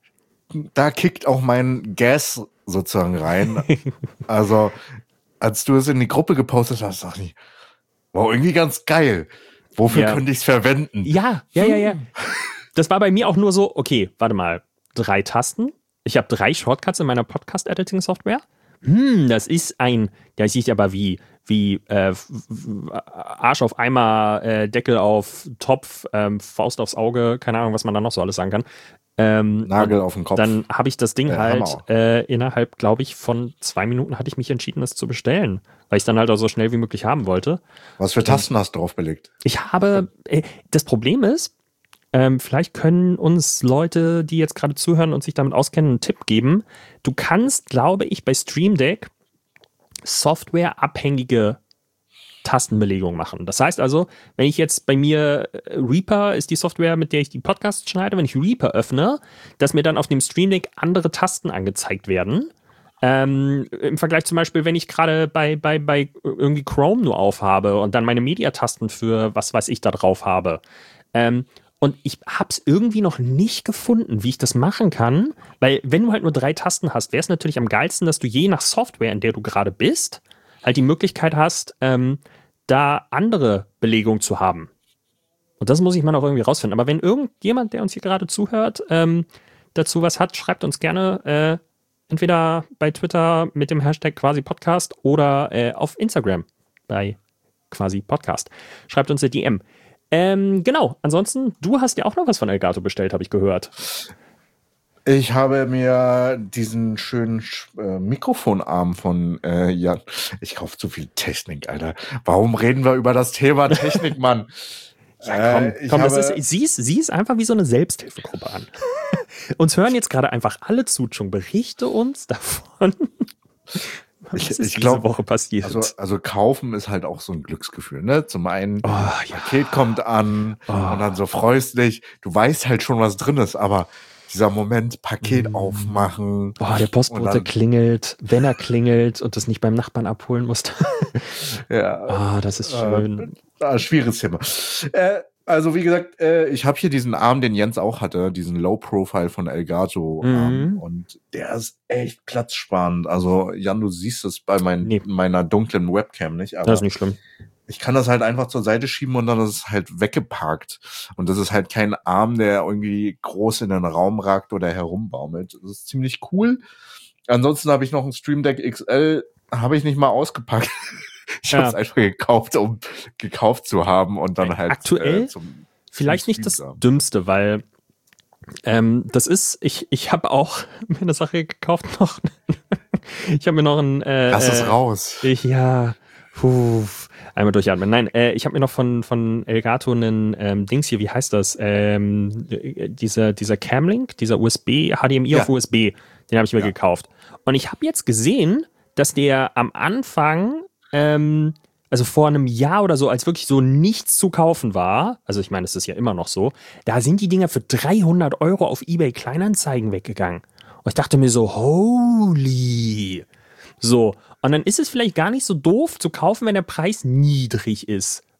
da kickt auch mein Gas sozusagen rein. Also, als du es in die Gruppe gepostet hast, dachte ich, wow, irgendwie ganz geil. Wofür Ja. könnte ich es verwenden? Ja, ja, ja, ja. Das war bei mir auch nur so, okay, warte mal, drei Tasten. Ich habe drei Shortcuts in meiner Podcast-Editing-Software. Hm, das ist ein, da sieht aber wie, wie äh, Arsch auf Eimer, äh, Deckel auf Topf, ähm, Faust aufs Auge, keine Ahnung, was man da noch so alles sagen kann. Ähm, Nagel auf den Kopf. Dann habe ich das Ding Äh, halt Hammer. äh, innerhalb, glaube ich, von zwei Minuten hatte ich mich entschieden, das zu bestellen, weil ich dann halt auch so schnell wie möglich haben wollte. Was für Tasten hast du drauf belegt? Ich habe, äh, das Problem ist, ähm, vielleicht können uns Leute, die jetzt gerade zuhören und sich damit auskennen, einen Tipp geben. Du kannst, glaube ich, bei Stream Deck softwareabhängige Tastenbelegung machen. Das heißt also, wenn ich jetzt bei mir äh, Reaper ist die Software, mit der ich die Podcasts schneide, wenn ich Reaper öffne, dass mir dann auf dem Stream Deck andere Tasten angezeigt werden. Ähm, im Vergleich zum Beispiel, wenn ich gerade bei, bei, bei irgendwie Chrome nur aufhabe und dann meine Mediatasten für was weiß ich da drauf habe. Ähm, und ich habe es irgendwie noch nicht gefunden, wie ich das machen kann, weil wenn du halt nur drei Tasten hast, wäre es natürlich am geilsten, dass du je nach Software, in der du gerade bist, halt die Möglichkeit hast, ähm, da andere Belegung zu haben. Und das muss ich mal noch irgendwie rausfinden. Aber wenn irgendjemand, der uns hier gerade zuhört, ähm, dazu was hat, schreibt uns gerne äh, entweder bei Twitter mit dem Hashtag quasi Podcast oder äh, auf Instagram bei quasi Podcast. Schreibt uns eine D M. Ähm, genau, ansonsten, du hast ja auch noch was von Elgato bestellt, habe ich gehört. Ich habe mir diesen schönen äh, Mikrofonarm von äh, Jan. Ich kaufe zu viel Technik, Alter. Warum reden wir über das Thema Technik, Mann? Ja, komm, Äh, ich komm, das habe- ist, sieh es, sieh es einfach wie so eine Selbsthilfegruppe an. Uns hören jetzt gerade einfach alle zu, schon berichte uns davon. Was Ich- ist ich diese glaub, Woche passiert? Also, also kaufen ist halt auch so ein Glücksgefühl, ne? Zum einen, Oh, das ja. Paket kommt an Oh. und dann so freust dich. Du weißt halt schon, was drin ist, aber dieser Moment, Paket Mm. aufmachen. Boah, der Postbote und dann- klingelt, wenn er klingelt und das nicht beim Nachbarn abholen musste. Ja, Ah, das ist schön. Äh, ah, schwieriges Thema. Äh, also wie gesagt, äh, ich habe hier diesen Arm, den Jens auch hatte, diesen Low-Profile von Elgato Arm Mhm. und der ist echt platzsparend. Also Jan, du siehst es bei mein, Nee. meiner dunklen Webcam nicht, aber Das ist nicht schlimm. ich kann das halt einfach zur Seite schieben und dann ist es halt weggeparkt. Und das ist halt kein Arm, der irgendwie groß in den Raum ragt oder herumbaumelt. Das ist ziemlich cool. Ansonsten habe ich noch ein Stream Deck X L, habe ich nicht mal ausgepackt. Ich Ja. habe es einfach gekauft, um gekauft zu haben und dann halt Aktuell äh, zum Vielleicht zum nicht das Stream haben. Dümmste, weil ähm, das ist, ich, ich habe auch mir eine Sache gekauft noch. Ich habe mir noch ein äh, Lass es äh, raus. Ich, ja, puh, einmal durchatmen. Nein, äh, ich habe mir noch von, von Elgato einen ähm, Dings hier, wie heißt das? Ähm, dieser, dieser Camlink, dieser U S B, H D M I Ja. auf U S B, den habe ich mir Ja. gekauft. Und ich habe jetzt gesehen, dass der am Anfang, ähm, also vor einem Jahr oder so, als wirklich so nichts zu kaufen war, also ich meine, es ist ja immer noch so, da sind die Dinger für dreihundert Euro auf eBay Kleinanzeigen weggegangen. Und ich dachte mir so, holy. So, und dann ist es vielleicht gar nicht so doof zu kaufen, wenn der Preis niedrig ist.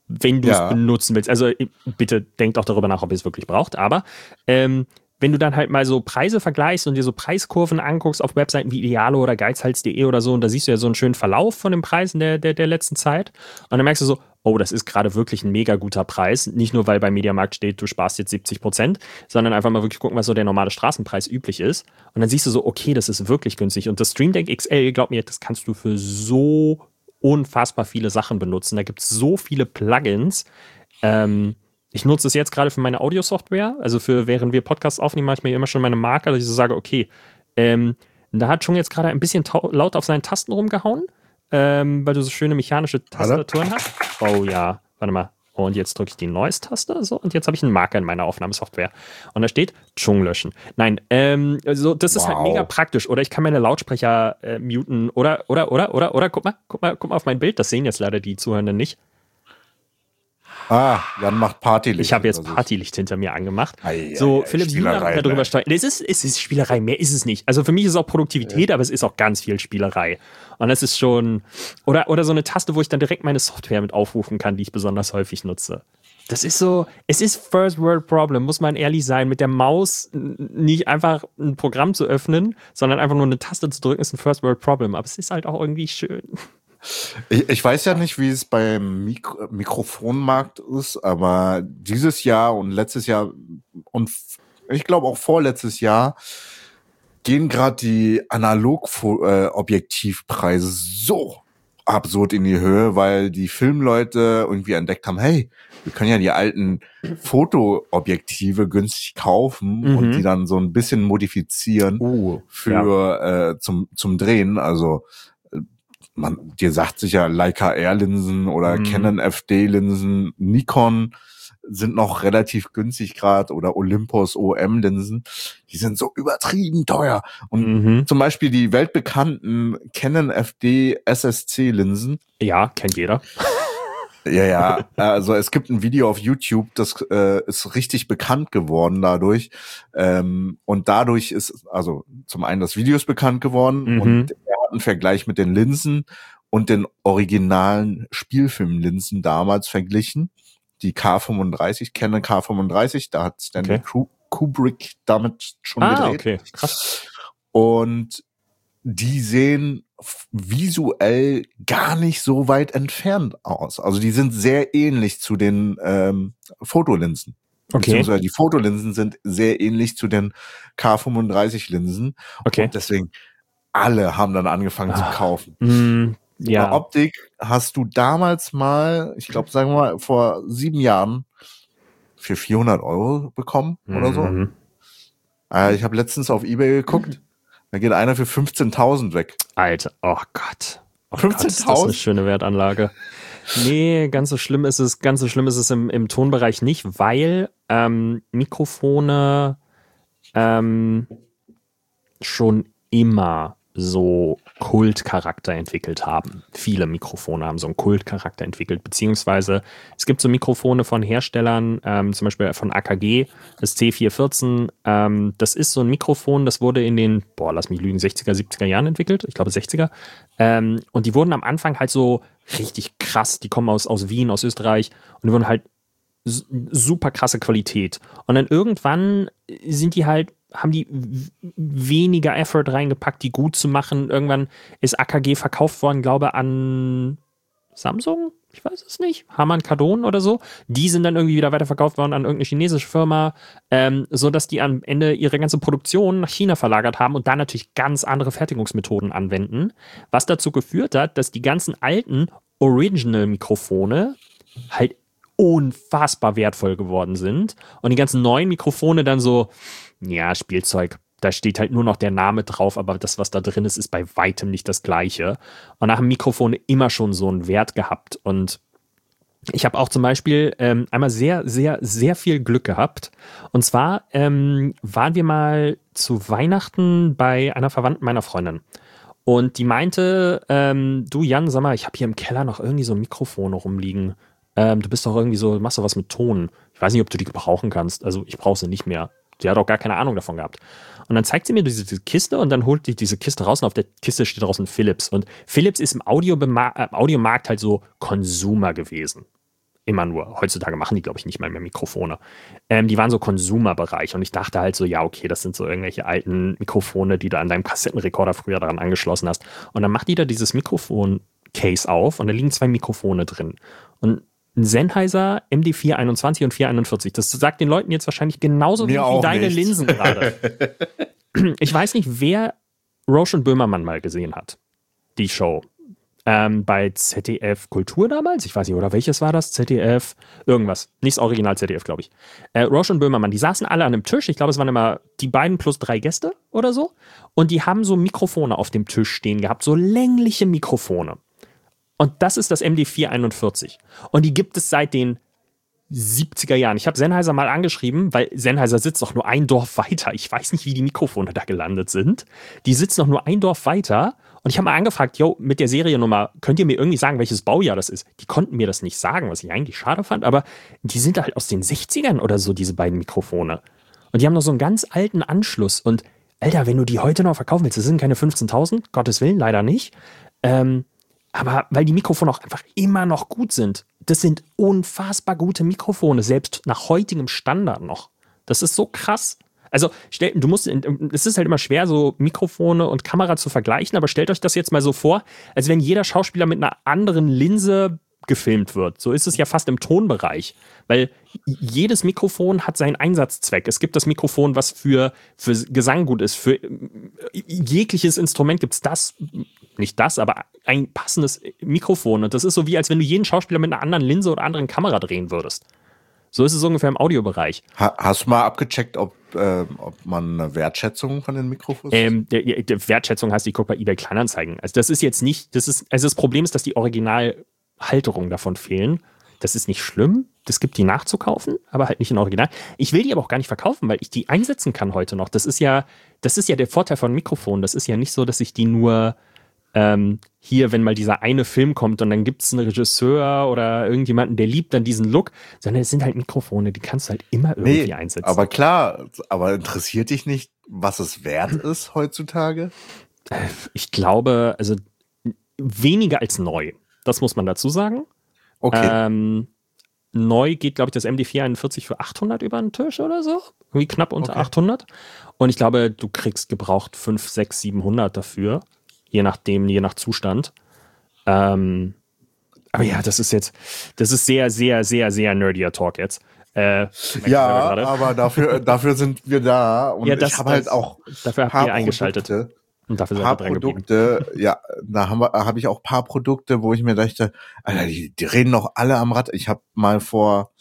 wenn du es Ja. benutzen willst. Also bitte denkt auch darüber nach, ob ihr es wirklich braucht. Aber ähm, wenn du dann halt mal so Preise vergleichst und dir so Preiskurven anguckst auf Webseiten wie Idealo oder geizhals punkt de oder so, und da siehst du ja so einen schönen Verlauf von den Preisen der, der, der letzten Zeit. Und dann merkst du so, oh, das ist gerade wirklich ein mega guter Preis. Nicht nur, weil bei Mediamarkt steht, du sparst jetzt siebzig Prozent, sondern einfach mal wirklich gucken, was so der normale Straßenpreis üblich ist. Und dann siehst du so, okay, das ist wirklich günstig. Und das Stream Deck X L, glaub mir, das kannst du für so unfassbar viele Sachen benutzen. Da gibt es so viele Plugins. Ähm, ich nutze es jetzt gerade für meine Audio-Software. Also für, während wir Podcasts aufnehmen, mache ich mir immer schon meine Marker, dass ich so sage, okay, ähm, da hat schon jetzt gerade ein bisschen tau- laut auf seinen Tasten rumgehauen, ähm, weil du so schöne mechanische Tastaturen hast. Oh ja, warte mal. Und jetzt drücke ich die Noise-Taste. So, und jetzt habe ich einen Marker in meiner Aufnahmesoftware. Und da steht Chung löschen. Nein, ähm, also das ist Wow. halt mega praktisch. Oder ich kann meine Lautsprecher äh, muten. Oder, oder, oder, oder, oder, guck mal, guck mal, guck mal auf mein Bild. Das sehen jetzt leider die Zuhörenden nicht. Ah, Jan macht Partylicht. Ich habe jetzt hinter sich. Partylicht hinter mir angemacht. Ei, so, ei, ei, Philipp Müller Spielerei, darüber ne? steuern. Es ist, es ist Spielerei, mehr ist es nicht. Also für mich ist es auch Produktivität, aber es ist auch ganz viel Spielerei. Und das ist schon, oder, oder so eine Taste, wo ich dann direkt meine Software mit aufrufen kann, die ich besonders häufig nutze. Das ist so, es ist First World Problem, muss man ehrlich sein. Mit der Maus n- nicht einfach ein Programm zu öffnen, sondern einfach nur eine Taste zu drücken, ist ein First World Problem. Aber es ist halt auch irgendwie schön. Ich, ich weiß ja nicht, wie es beim Mikro Mikrofonmarkt ist, aber dieses Jahr und letztes Jahr und f- ich glaube auch vorletztes Jahr gehen gerade die Analog-Objektivpreise so absurd in die Höhe, weil die Filmleute irgendwie entdeckt haben, hey, wir können ja die alten Fotoobjektive günstig kaufen Mhm. und die dann so ein bisschen modifizieren Uh, für äh, zum zum Drehen. Also äh, man, dir sagt sicher Leica R-Linsen oder Mhm. Canon F D-Linsen, Nikon sind noch relativ günstig gerade oder Olympus O M-Linsen, die sind so übertrieben teuer. Und Mhm. zum Beispiel die weltbekannten Canon F D S S C-Linsen. Ja, kennt jeder. Ja, ja, also es gibt ein Video auf YouTube, das äh, ist richtig bekannt geworden dadurch. Ähm, und dadurch ist, also zum einen das Video ist bekannt geworden Mhm. und er hat einen Vergleich mit den Linsen und den originalen Spielfilmlinsen damals verglichen. Die K fünfunddreißig, Canon K fünfunddreißig, da hat Stanley Okay. Kru- Kubrick damit schon Ah, gedreht. okay, krass. Und die sehen f- visuell gar nicht so weit entfernt aus. Also die sind sehr ähnlich zu den ähm, Fotolinsen. Okay. Beziehungsweise die Fotolinsen sind sehr ähnlich zu den K fünfunddreißig Linsen. Okay. Und deswegen alle haben dann angefangen zu Ah. kaufen. Mm, Bei ja. Optik hast du damals mal, ich glaube, sagen wir mal, vor sieben Jahren für vierhundert Euro bekommen oder so. Mhm. Äh, ich habe letztens auf eBay geguckt, da geht einer für fünfzehntausend weg. Alter, oh Gott. Oh Gott, ist das eine fünfzehntausend? schöne Wertanlage. Nee, ganz so schlimm ist es, ganz so schlimm ist es im, im Tonbereich nicht, weil ähm, Mikrofone ähm, schon immer so Kultcharakter entwickelt haben. Viele Mikrofone haben so einen Kultcharakter entwickelt, beziehungsweise es gibt so Mikrofone von Herstellern, ähm, zum Beispiel von A K G, das C vier vierzehn, ähm, das ist so ein Mikrofon, das wurde in den, boah, lass mich lügen, sechziger, siebziger Jahren entwickelt, ich glaube sechziger, ähm, und die wurden am Anfang halt so richtig krass, die kommen aus, aus Wien, aus Österreich, und die wurden halt s- super krasse Qualität. Und dann irgendwann sind die halt, haben die w- weniger Effort reingepackt, die gut zu machen. Irgendwann ist A K G verkauft worden, glaube ich, an Samsung? Ich weiß es nicht. Harman Kardon oder so. Die sind dann irgendwie wieder weiterverkauft worden an irgendeine chinesische Firma, ähm, sodass die am Ende ihre ganze Produktion nach China verlagert haben und da natürlich ganz andere Fertigungsmethoden anwenden, was dazu geführt hat, dass die ganzen alten Original-Mikrofone halt unfassbar wertvoll geworden sind und die ganzen neuen Mikrofone dann so, ja, Spielzeug, da steht halt nur noch der Name drauf, aber das, was da drin ist, ist bei weitem nicht das Gleiche. Und da haben Mikrofone immer schon so einen Wert gehabt. Und ich habe auch zum Beispiel ähm, einmal sehr, sehr, sehr viel Glück gehabt. Und zwar ähm, waren wir mal zu Weihnachten bei einer Verwandten meiner Freundin. Und die meinte, ähm, du Jan, sag mal, ich habe hier im Keller noch irgendwie so Mikrofone rumliegen. Ähm, du bist doch irgendwie so, machst doch was mit Ton. Ich weiß nicht, ob du die gebrauchen kannst. Also ich brauche sie nicht mehr. Sie hat auch gar keine Ahnung davon gehabt. Und dann zeigt sie mir diese, diese Kiste und dann holt die diese Kiste raus und auf der Kiste steht draußen Philips. Und Philips ist im Audiobema- äh, Audiomarkt halt so Consumer gewesen. immer nur. Heutzutage machen die, glaube ich, nicht mal mehr Mikrofone. Ähm, die waren so Consumer-Bereich und ich dachte halt so, ja, okay, das sind so irgendwelche alten Mikrofone, die du an deinem Kassettenrekorder früher daran angeschlossen hast. Und dann macht die da dieses Mikrofon-Case auf und da liegen zwei Mikrofone drin. Und ein Sennheiser M D vier einundzwanzig und vier einundvierzig. Das sagt den Leuten jetzt wahrscheinlich genauso Mir wie auch deine nicht. Linsen gerade. Ich weiß nicht, wer Roche und Böhmermann mal gesehen hat. Die Show. Ähm, bei Z D F Kultur damals, ich weiß nicht, oder welches war das? Z D F, irgendwas. Nicht das Original Z D F, glaube ich. Äh, Roche und Böhmermann, die saßen alle an einem Tisch. Ich glaube, es waren immer die beiden plus drei Gäste oder so. Und die haben so Mikrofone auf dem Tisch stehen gehabt, so längliche Mikrofone. Und das ist das M D vier einundvierzig. Und die gibt es seit den siebziger Jahren. Ich habe Sennheiser mal angeschrieben, weil Sennheiser sitzt doch nur ein Dorf weiter. Ich weiß nicht, wie die Mikrofone da gelandet sind. Die sitzen doch nur ein Dorf weiter. Und ich habe mal angefragt, yo, mit der Seriennummer, könnt ihr mir irgendwie sagen, welches Baujahr das ist? Die konnten mir das nicht sagen, was ich eigentlich schade fand. Aber die sind halt aus den sechzigern oder so, diese beiden Mikrofone. Und die haben noch so einen ganz alten Anschluss. Und Alter, wenn du die heute noch verkaufen willst, das sind keine fünfzehntausend, Gottes Willen, leider nicht. Ähm, aber weil die Mikrofone auch einfach immer noch gut sind. Das sind unfassbar gute Mikrofone, selbst nach heutigem Standard noch. Das ist so krass. Also, stell, du musst, es ist halt immer schwer, so Mikrofone und Kamera zu vergleichen, aber stellt euch das jetzt mal so vor, als wenn jeder Schauspieler mit einer anderen Linse gefilmt wird. So ist es ja fast im Tonbereich, weil jedes Mikrofon hat seinen Einsatzzweck. Es gibt das Mikrofon, was für, für Gesang gut ist. Für jegliches Instrument gibt es das, nicht das, aber ein passendes Mikrofon. Und das ist so wie, als wenn du jeden Schauspieler mit einer anderen Linse oder anderen Kamera drehen würdest. So ist es ungefähr im Audiobereich. Ha, hast du mal abgecheckt, ob, äh, ob man eine Wertschätzung von den Mikrofons ähm, der, der Wertschätzung heißt, ich gucke bei eBay Kleinanzeigen. Also das ist jetzt nicht, das ist, also das Problem ist, dass die Originalhalterungen davon fehlen. Das ist nicht schlimm. Das gibt die nachzukaufen, aber halt nicht in Original. Ich will die aber auch gar nicht verkaufen, weil ich die einsetzen kann heute noch. Das ist ja, das ist ja der Vorteil von Mikrofonen. Das ist ja nicht so, dass ich die nur ähm, hier, wenn mal dieser eine Film kommt und dann gibt es einen Regisseur oder irgendjemanden, der liebt dann diesen Look, sondern es sind halt Mikrofone, die kannst du halt immer irgendwie nee, einsetzen. Aber klar, aber interessiert dich nicht, was es wert ist heutzutage? Ich glaube, also weniger als neu. Das muss man dazu sagen. Okay. Ähm, neu geht, glaube ich, das M D vier einundvierzig für achthundert über den Tisch oder so. Irgendwie knapp unter Okay. achthundert. Und ich glaube, du kriegst gebraucht fünf, sechs, siebenhundert dafür. Je nachdem, je nach Zustand. Ähm, aber ja, das ist jetzt, das ist sehr, sehr, sehr, sehr nerdier Talk jetzt. Äh, Ja, aber dafür, dafür sind wir da. Und ja, das, ich habe halt auch dafür habt paar ihr eingeschaltet. Produkte, Und dafür seid paar ihr dran geblieben. Produkte, ja, da haben wir, habe ich auch paar Produkte, wo ich mir dachte, Alter, die, die reden doch alle am Rad. Ich habe mal vor,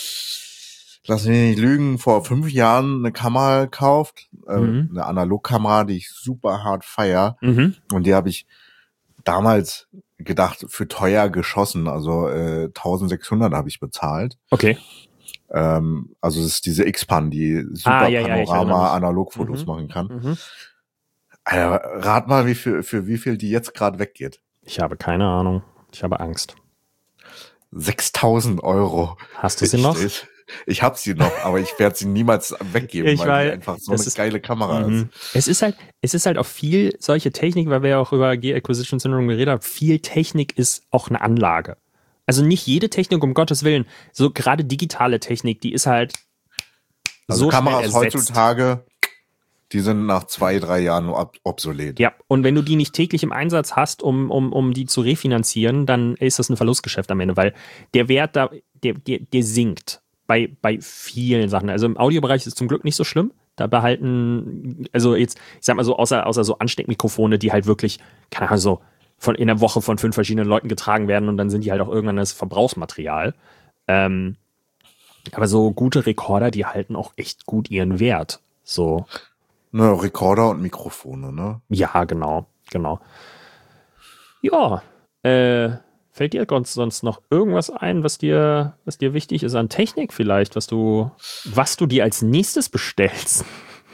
lass mich nicht lügen, vor fünf Jahren eine Kamera gekauft, äh, Mhm. eine Analogkamera, die ich super hart feier. Mhm. Und die habe ich damals gedacht, für teuer geschossen, also äh, eintausendsechshundert habe ich bezahlt. Okay. Ähm, also es ist diese X-Pan, die super Ah, ja, ja, ich erinnere Panorama mich. Analogfotos Mhm. machen kann. Mhm. Alter, rat mal, wie viel, für wie viel die jetzt gerade weggeht. Ich habe keine Ahnung. Ich habe Angst. sechstausend Euro. Hast du sie noch? Ich, ich habe sie noch, aber ich werde sie niemals weggeben, Ich weil weiß, die einfach so das eine ist- geile Kamera Mhm. ist. Es ist halt, es ist halt auch viel solche Technik, weil wir ja auch über Gear-Acquisition Syndrome geredet haben. Viel Technik ist auch eine Anlage. Also nicht jede Technik, um Gottes Willen. So gerade digitale Technik, die ist halt Also so Kameras schnell ersetzt. heutzutage, die sind nach zwei, drei Jahren nur ob- obsolet. Ja, und wenn du die nicht täglich im Einsatz hast, um, um, um die zu refinanzieren, dann ist das ein Verlustgeschäft am Ende, weil der Wert da, der, der, der sinkt bei, bei vielen Sachen. Also im Audiobereich ist es zum Glück nicht so schlimm. Da behalten, also jetzt, ich sag mal so, außer, außer so Ansteckmikrofone, die halt wirklich, keine Ahnung, so von in der Woche von fünf verschiedenen Leuten getragen werden und dann sind die halt auch irgendwann das Verbrauchsmaterial. Ähm, aber so gute Rekorder, die halten auch echt gut ihren Wert. So. Ne, Rekorder und Mikrofone, ne? Ja, genau, genau. Ja, äh, fällt dir sonst noch irgendwas ein, was dir, was dir wichtig ist an Technik vielleicht, was du, was du dir als nächstes bestellst?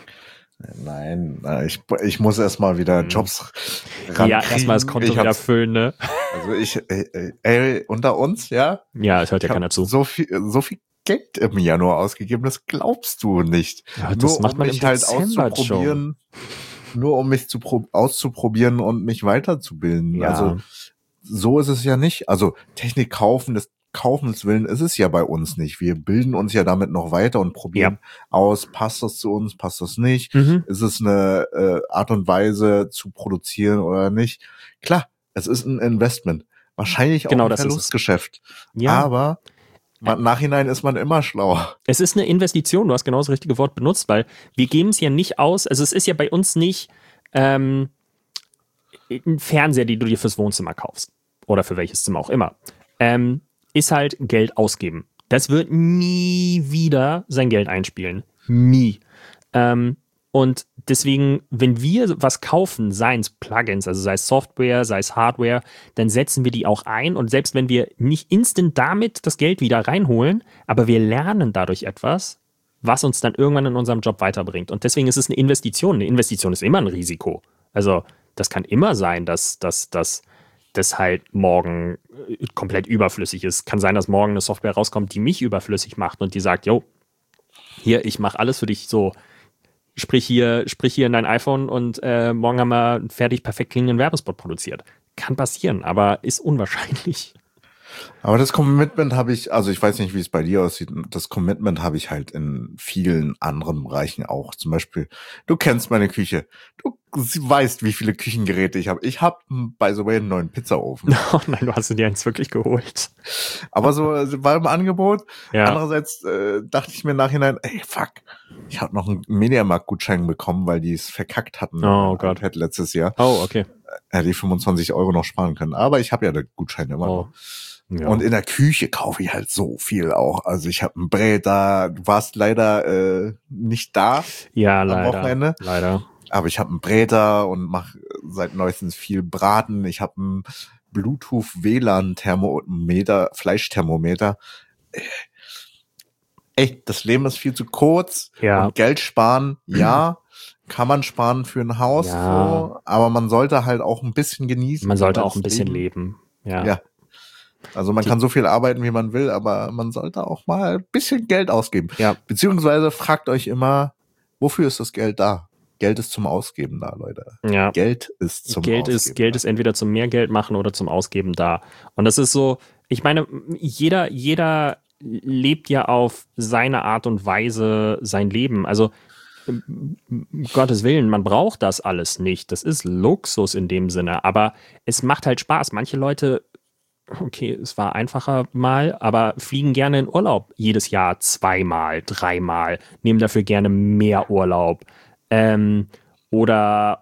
Nein, na, ich, ich muss erstmal wieder Jobs rankriegen. Ja, erstmal das Konto Ich wieder hab's- füllen, ne? Also ich, äh, ey, unter uns, ja? Ja, es hört ja Ich keiner hab zu. so viel, so viel Geld im Januar ausgegeben, das glaubst du nicht. Ja, das nur macht um man mich im halt Dezember auszuprobieren, nur um mich zu pro- auszuprobieren und mich weiterzubilden. Ja. Also so ist es ja nicht. Also Technik kaufen, das Kaufens willen ist es ja bei uns nicht. Wir bilden uns ja damit noch weiter und probieren ja. aus, passt das zu uns, passt das nicht? Mhm. Ist es eine äh, Art und Weise zu produzieren oder nicht? Klar, es ist ein Investment. Wahrscheinlich auch genau, ein Verlustgeschäft. Ja. Aber im Nachhinein ist man immer schlauer. Es ist eine Investition, du hast genau das richtige Wort benutzt, weil wir geben es ja nicht aus, also es ist ja bei uns nicht ähm, ein Fernseher, den du dir fürs Wohnzimmer kaufst oder für welches Zimmer auch immer, ähm, ist halt Geld ausgeben. Das wird nie wieder sein Geld einspielen. Nie. Ähm, und deswegen, wenn wir was kaufen, seien es Plugins, also sei es Software, sei es Hardware, dann setzen wir die auch ein und selbst wenn wir nicht instant damit das Geld wieder reinholen, aber wir lernen dadurch etwas, was uns dann irgendwann in unserem Job weiterbringt. Und deswegen ist es eine Investition. Eine Investition ist immer ein Risiko. Also das kann immer sein, dass das dass, dass halt morgen komplett überflüssig ist. Kann sein, dass morgen eine Software rauskommt, die mich überflüssig macht und die sagt, jo, hier, ich mache alles für dich so. Sprich hier, sprich hier in dein iPhone und äh, morgen haben wir einen fertig perfekt klingenden Werbespot produziert. Kann passieren, aber ist unwahrscheinlich. Aber das Commitment habe ich, also ich weiß nicht, wie es bei dir aussieht, das Commitment habe ich halt in vielen anderen Bereichen auch. Zum Beispiel, du kennst meine Küche. Du weißt, wie viele Küchengeräte ich habe. Ich habe, by the way, einen neuen Pizzaofen. Oh nein, du hast dir eins wirklich geholt. Aber so war im Angebot. Ja. Andererseits äh, dachte ich mir im Nachhinein, ey, fuck, ich habe noch einen Mediamarkt-Gutschein bekommen, weil die es verkackt hatten. Oh Gott. Letztes Jahr. Oh, okay. Hätte ich fünfundzwanzig Euro noch sparen können. Aber ich habe ja den Gutschein immer noch. Oh. Ja. Und in der Küche kaufe ich halt so viel auch. Also ich habe ein Brät da. Du warst leider äh, nicht da. Ja, am leider. Wochenende. Leider. Aber ich habe ein Brät da und mache seit neuestens viel Braten. Ich habe ein Bluetooth-W L A N-Thermometer, Fleischthermometer. Echt, das Leben ist viel zu kurz. Ja. Und Geld sparen, ja, kann man sparen für ein Haus. Ja. So, aber man sollte halt auch ein bisschen genießen. Man sollte auch ein bisschen leben. leben. Ja. Ja. Also man Die, kann so viel arbeiten, wie man will, aber man sollte auch mal ein bisschen Geld ausgeben. Ja. Beziehungsweise fragt euch immer, wofür ist das Geld da? Geld ist zum Ausgeben da, Leute. Ja. Geld ist zum Geld Ausgeben ist, Geld da. ist entweder zum Mehrgeld machen oder zum Ausgeben da. Und das ist so, ich meine, jeder, jeder lebt ja auf seine Art und Weise sein Leben. Also um Gottes Willen, man braucht das alles nicht. Das ist Luxus in dem Sinne, aber es macht halt Spaß. Manche Leute, okay, es war einfacher mal, aber fliegen gerne in Urlaub jedes Jahr zweimal, dreimal, nehmen dafür gerne mehr Urlaub. Ähm, oder,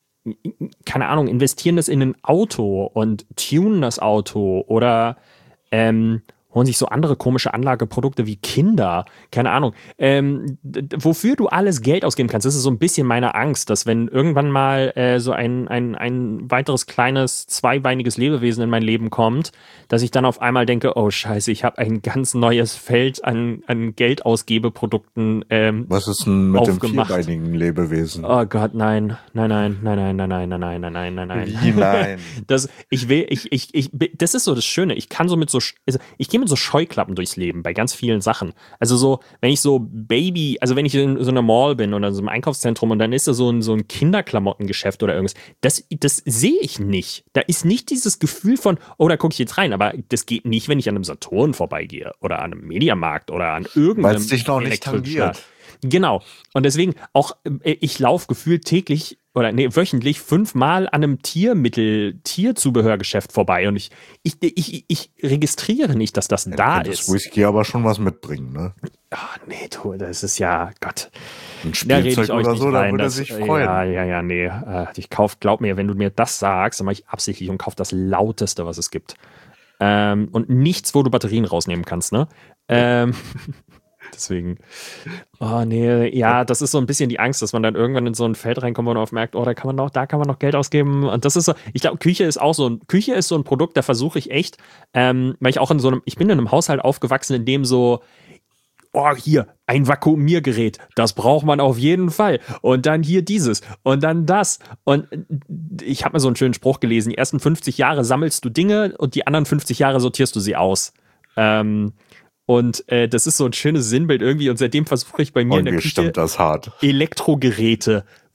keine Ahnung, investieren das in ein Auto und tunen das Auto oder ähm, holen sich so andere komische Anlageprodukte wie Kinder, keine Ahnung, ähm, d- d- wofür du alles Geld ausgeben kannst. Das ist so ein bisschen meine Angst, dass wenn irgendwann mal äh, so ein, ein, ein weiteres kleines, zweibeiniges Lebewesen in mein Leben kommt, dass ich dann auf einmal denke, oh scheiße, ich habe ein ganz neues Feld an, an Geldausgebeprodukten ähm, Was ist denn mit aufgemacht. dem vierbeinigen Lebewesen? Oh Gott, nein, nein, nein, nein, nein, nein, nein, nein, nein, nein, nein, nein. Wie nein? Das, ich will, ich, ich, ich, das ist so das Schöne. Ich kann so mit so, also ich gehe mit so Scheuklappen durchs Leben bei ganz vielen Sachen. Also so, wenn ich so Baby, also wenn ich in so einer Mall bin oder in so einem Einkaufszentrum und dann ist da so ein, so ein Kinderklamottengeschäft oder irgendwas, das, das sehe ich nicht. Da ist nicht dieses Gefühl von, oh, da gucke ich jetzt rein, aber das geht nicht, wenn ich an einem Saturn vorbeigehe oder an einem Mediamarkt oder an irgendeinem Weil es dich noch nicht Elektroschlag. tangiert. Genau. Und deswegen auch, äh, ich laufe gefühlt täglich oder nee, wöchentlich fünfmal an einem Tiermittel, Tierzubehörgeschäft vorbei und ich, ich, ich, ich registriere nicht, dass das da Das ist. Whisky aber schon was mitbringen, ne? Ah, nee, du, das ist ja, Gott. Ein Da rede Spielzeug ich euch oder nicht so, da rein. würde er Das, sich freuen. ja, ja, ja, nee. Äh, Ich kauf, glaub mir, wenn du mir das sagst, dann mache ich absichtlich und kauf das Lauteste, was es gibt. Ähm, und nichts, wo du Batterien rausnehmen kannst, ne? Ähm, deswegen. Oh, nee, ja, das ist so ein bisschen die Angst, dass man dann irgendwann in so ein Feld reinkommt und auf merkt, oh, da kann man noch, da kann man noch Geld ausgeben. Und das ist so, ich glaube, Küche ist auch so ein, Küche ist so ein Produkt, da versuche ich echt, ähm, weil ich auch in so einem, ich bin in einem Haushalt aufgewachsen, in dem so, oh, hier, ein Vakuumiergerät, das braucht man auf jeden Fall. Und dann hier dieses und dann das. Und ich habe mir so einen schönen Spruch gelesen, die ersten fünfzig Jahre sammelst du Dinge und die anderen fünfzig Jahre sortierst du sie aus. Ähm, und äh, das ist so ein schönes Sinnbild irgendwie und seitdem versuche ich bei mir in Und der mir Küche stimmt das hart. Elektrogeräte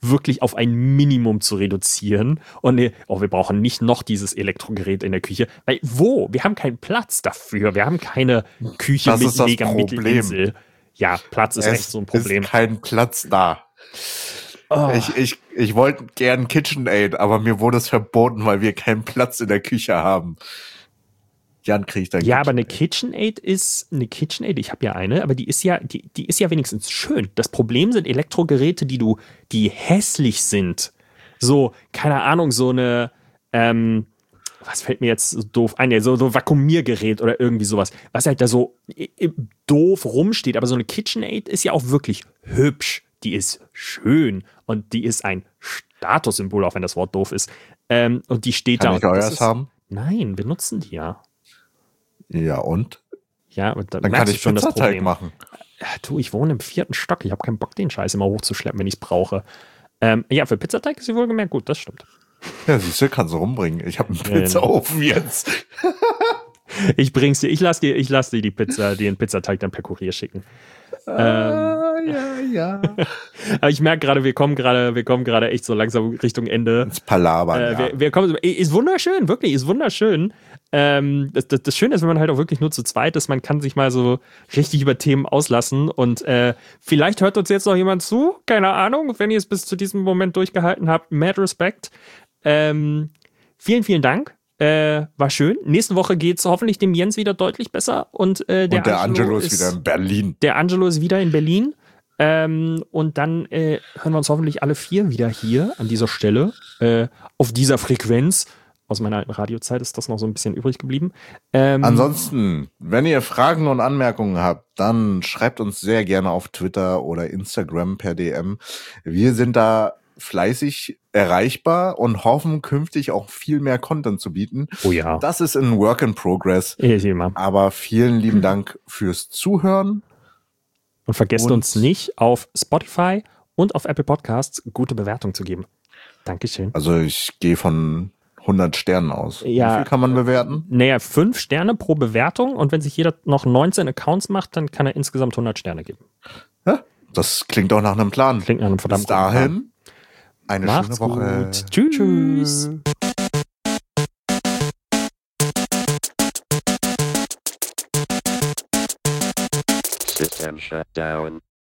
wirklich auf ein Minimum zu reduzieren. Und nee, oh, wir brauchen nicht noch dieses Elektrogerät in der Küche. Weil wo? Wir haben keinen Platz dafür. Wir haben keine Küche Das mit ist das mega Problem. Mittelinsel. Ja, Platz ist Es echt so ein Problem. ist kein Platz da. Oh. Ich, ich, ich wollte gern KitchenAid, aber mir wurde es verboten, weil wir keinen Platz in der Küche haben. Jan kriegt dann Ja, aber eine KitchenAid ist eine KitchenAid. Ich habe ja eine, aber die ist ja, die, die ist ja wenigstens schön. Das Problem sind Elektrogeräte, die du, die hässlich sind. So, keine Ahnung, so eine, ähm, was fällt mir jetzt so doof ein? Ja, so, so ein Vakuumiergerät oder irgendwie sowas, was halt da so doof rumsteht. Aber so eine KitchenAid ist ja auch wirklich hübsch. Die ist schön und die ist ein Statussymbol, auch wenn das Wort doof ist. Ähm, und die steht Kann da. ich und das euers ist, haben? Nein, wir nutzen die ja. Ja, und? Ja, und dann, Dann kann ich schon das Pizzateig Problem machen. Ja, du, ich wohne im vierten Stock. Ich habe keinen Bock, den Scheiß immer hochzuschleppen, wenn ich es brauche. Ähm, ja, für Pizzateig ist sie wohlgemerkt gut, das stimmt. Ja, siehst du, kannst du rumbringen. Ich habe einen Ja, Pizzaofen jetzt. Ich bring's dir, ich lass dir, ich lass dir die Pizza, den Pizzateig dann per Kurier schicken. Ah, ja, ja. Aber ich merke gerade, wir kommen gerade, wir kommen gerade echt so langsam Richtung Ende. Ins Palabern, Äh, ja. wir, wir kommen, ist wunderschön, wirklich, ist wunderschön. Ähm, das, das, das Schöne ist, wenn man halt auch wirklich nur zu zweit ist, man kann sich mal so richtig über Themen auslassen und äh, vielleicht hört uns jetzt noch jemand zu, keine Ahnung, wenn ihr es bis zu diesem Moment durchgehalten habt, mad respect. Ähm, vielen, vielen Dank. Äh, war schön. Nächste Woche geht's hoffentlich dem Jens wieder deutlich besser und äh, der, Und der Angelo, Angelo ist wieder in Berlin. Der Angelo ist wieder in Berlin. Ähm, und dann äh, hören wir uns hoffentlich alle vier wieder hier an dieser Stelle, äh, auf dieser Frequenz. Aus meiner alten Radiozeit ist das noch so ein bisschen übrig geblieben. Ähm, Ansonsten, wenn ihr Fragen und Anmerkungen habt, dann schreibt uns sehr gerne auf Twitter oder Instagram per D M. Wir sind da fleißig erreichbar und hoffen künftig auch viel mehr Content zu bieten. Oh ja. Das ist ein Work in Progress. Ich immer. Aber vielen lieben Dank fürs Zuhören. Und vergesst Und- uns nicht, auf Spotify und auf Apple Podcasts gute Bewertungen zu geben. Dankeschön. Also ich gehe von hundert Sternen aus. Ja. Wie viel kann man bewerten? Naja, fünf Sterne pro Bewertung und wenn sich jeder noch neunzehn Accounts macht, dann kann er insgesamt hundert Sterne geben. Ja, das klingt doch nach einem Plan. Klingt nach einem verdammt Bis dahin, eine Macht's schöne Woche. gut. Tschüss. System shut down.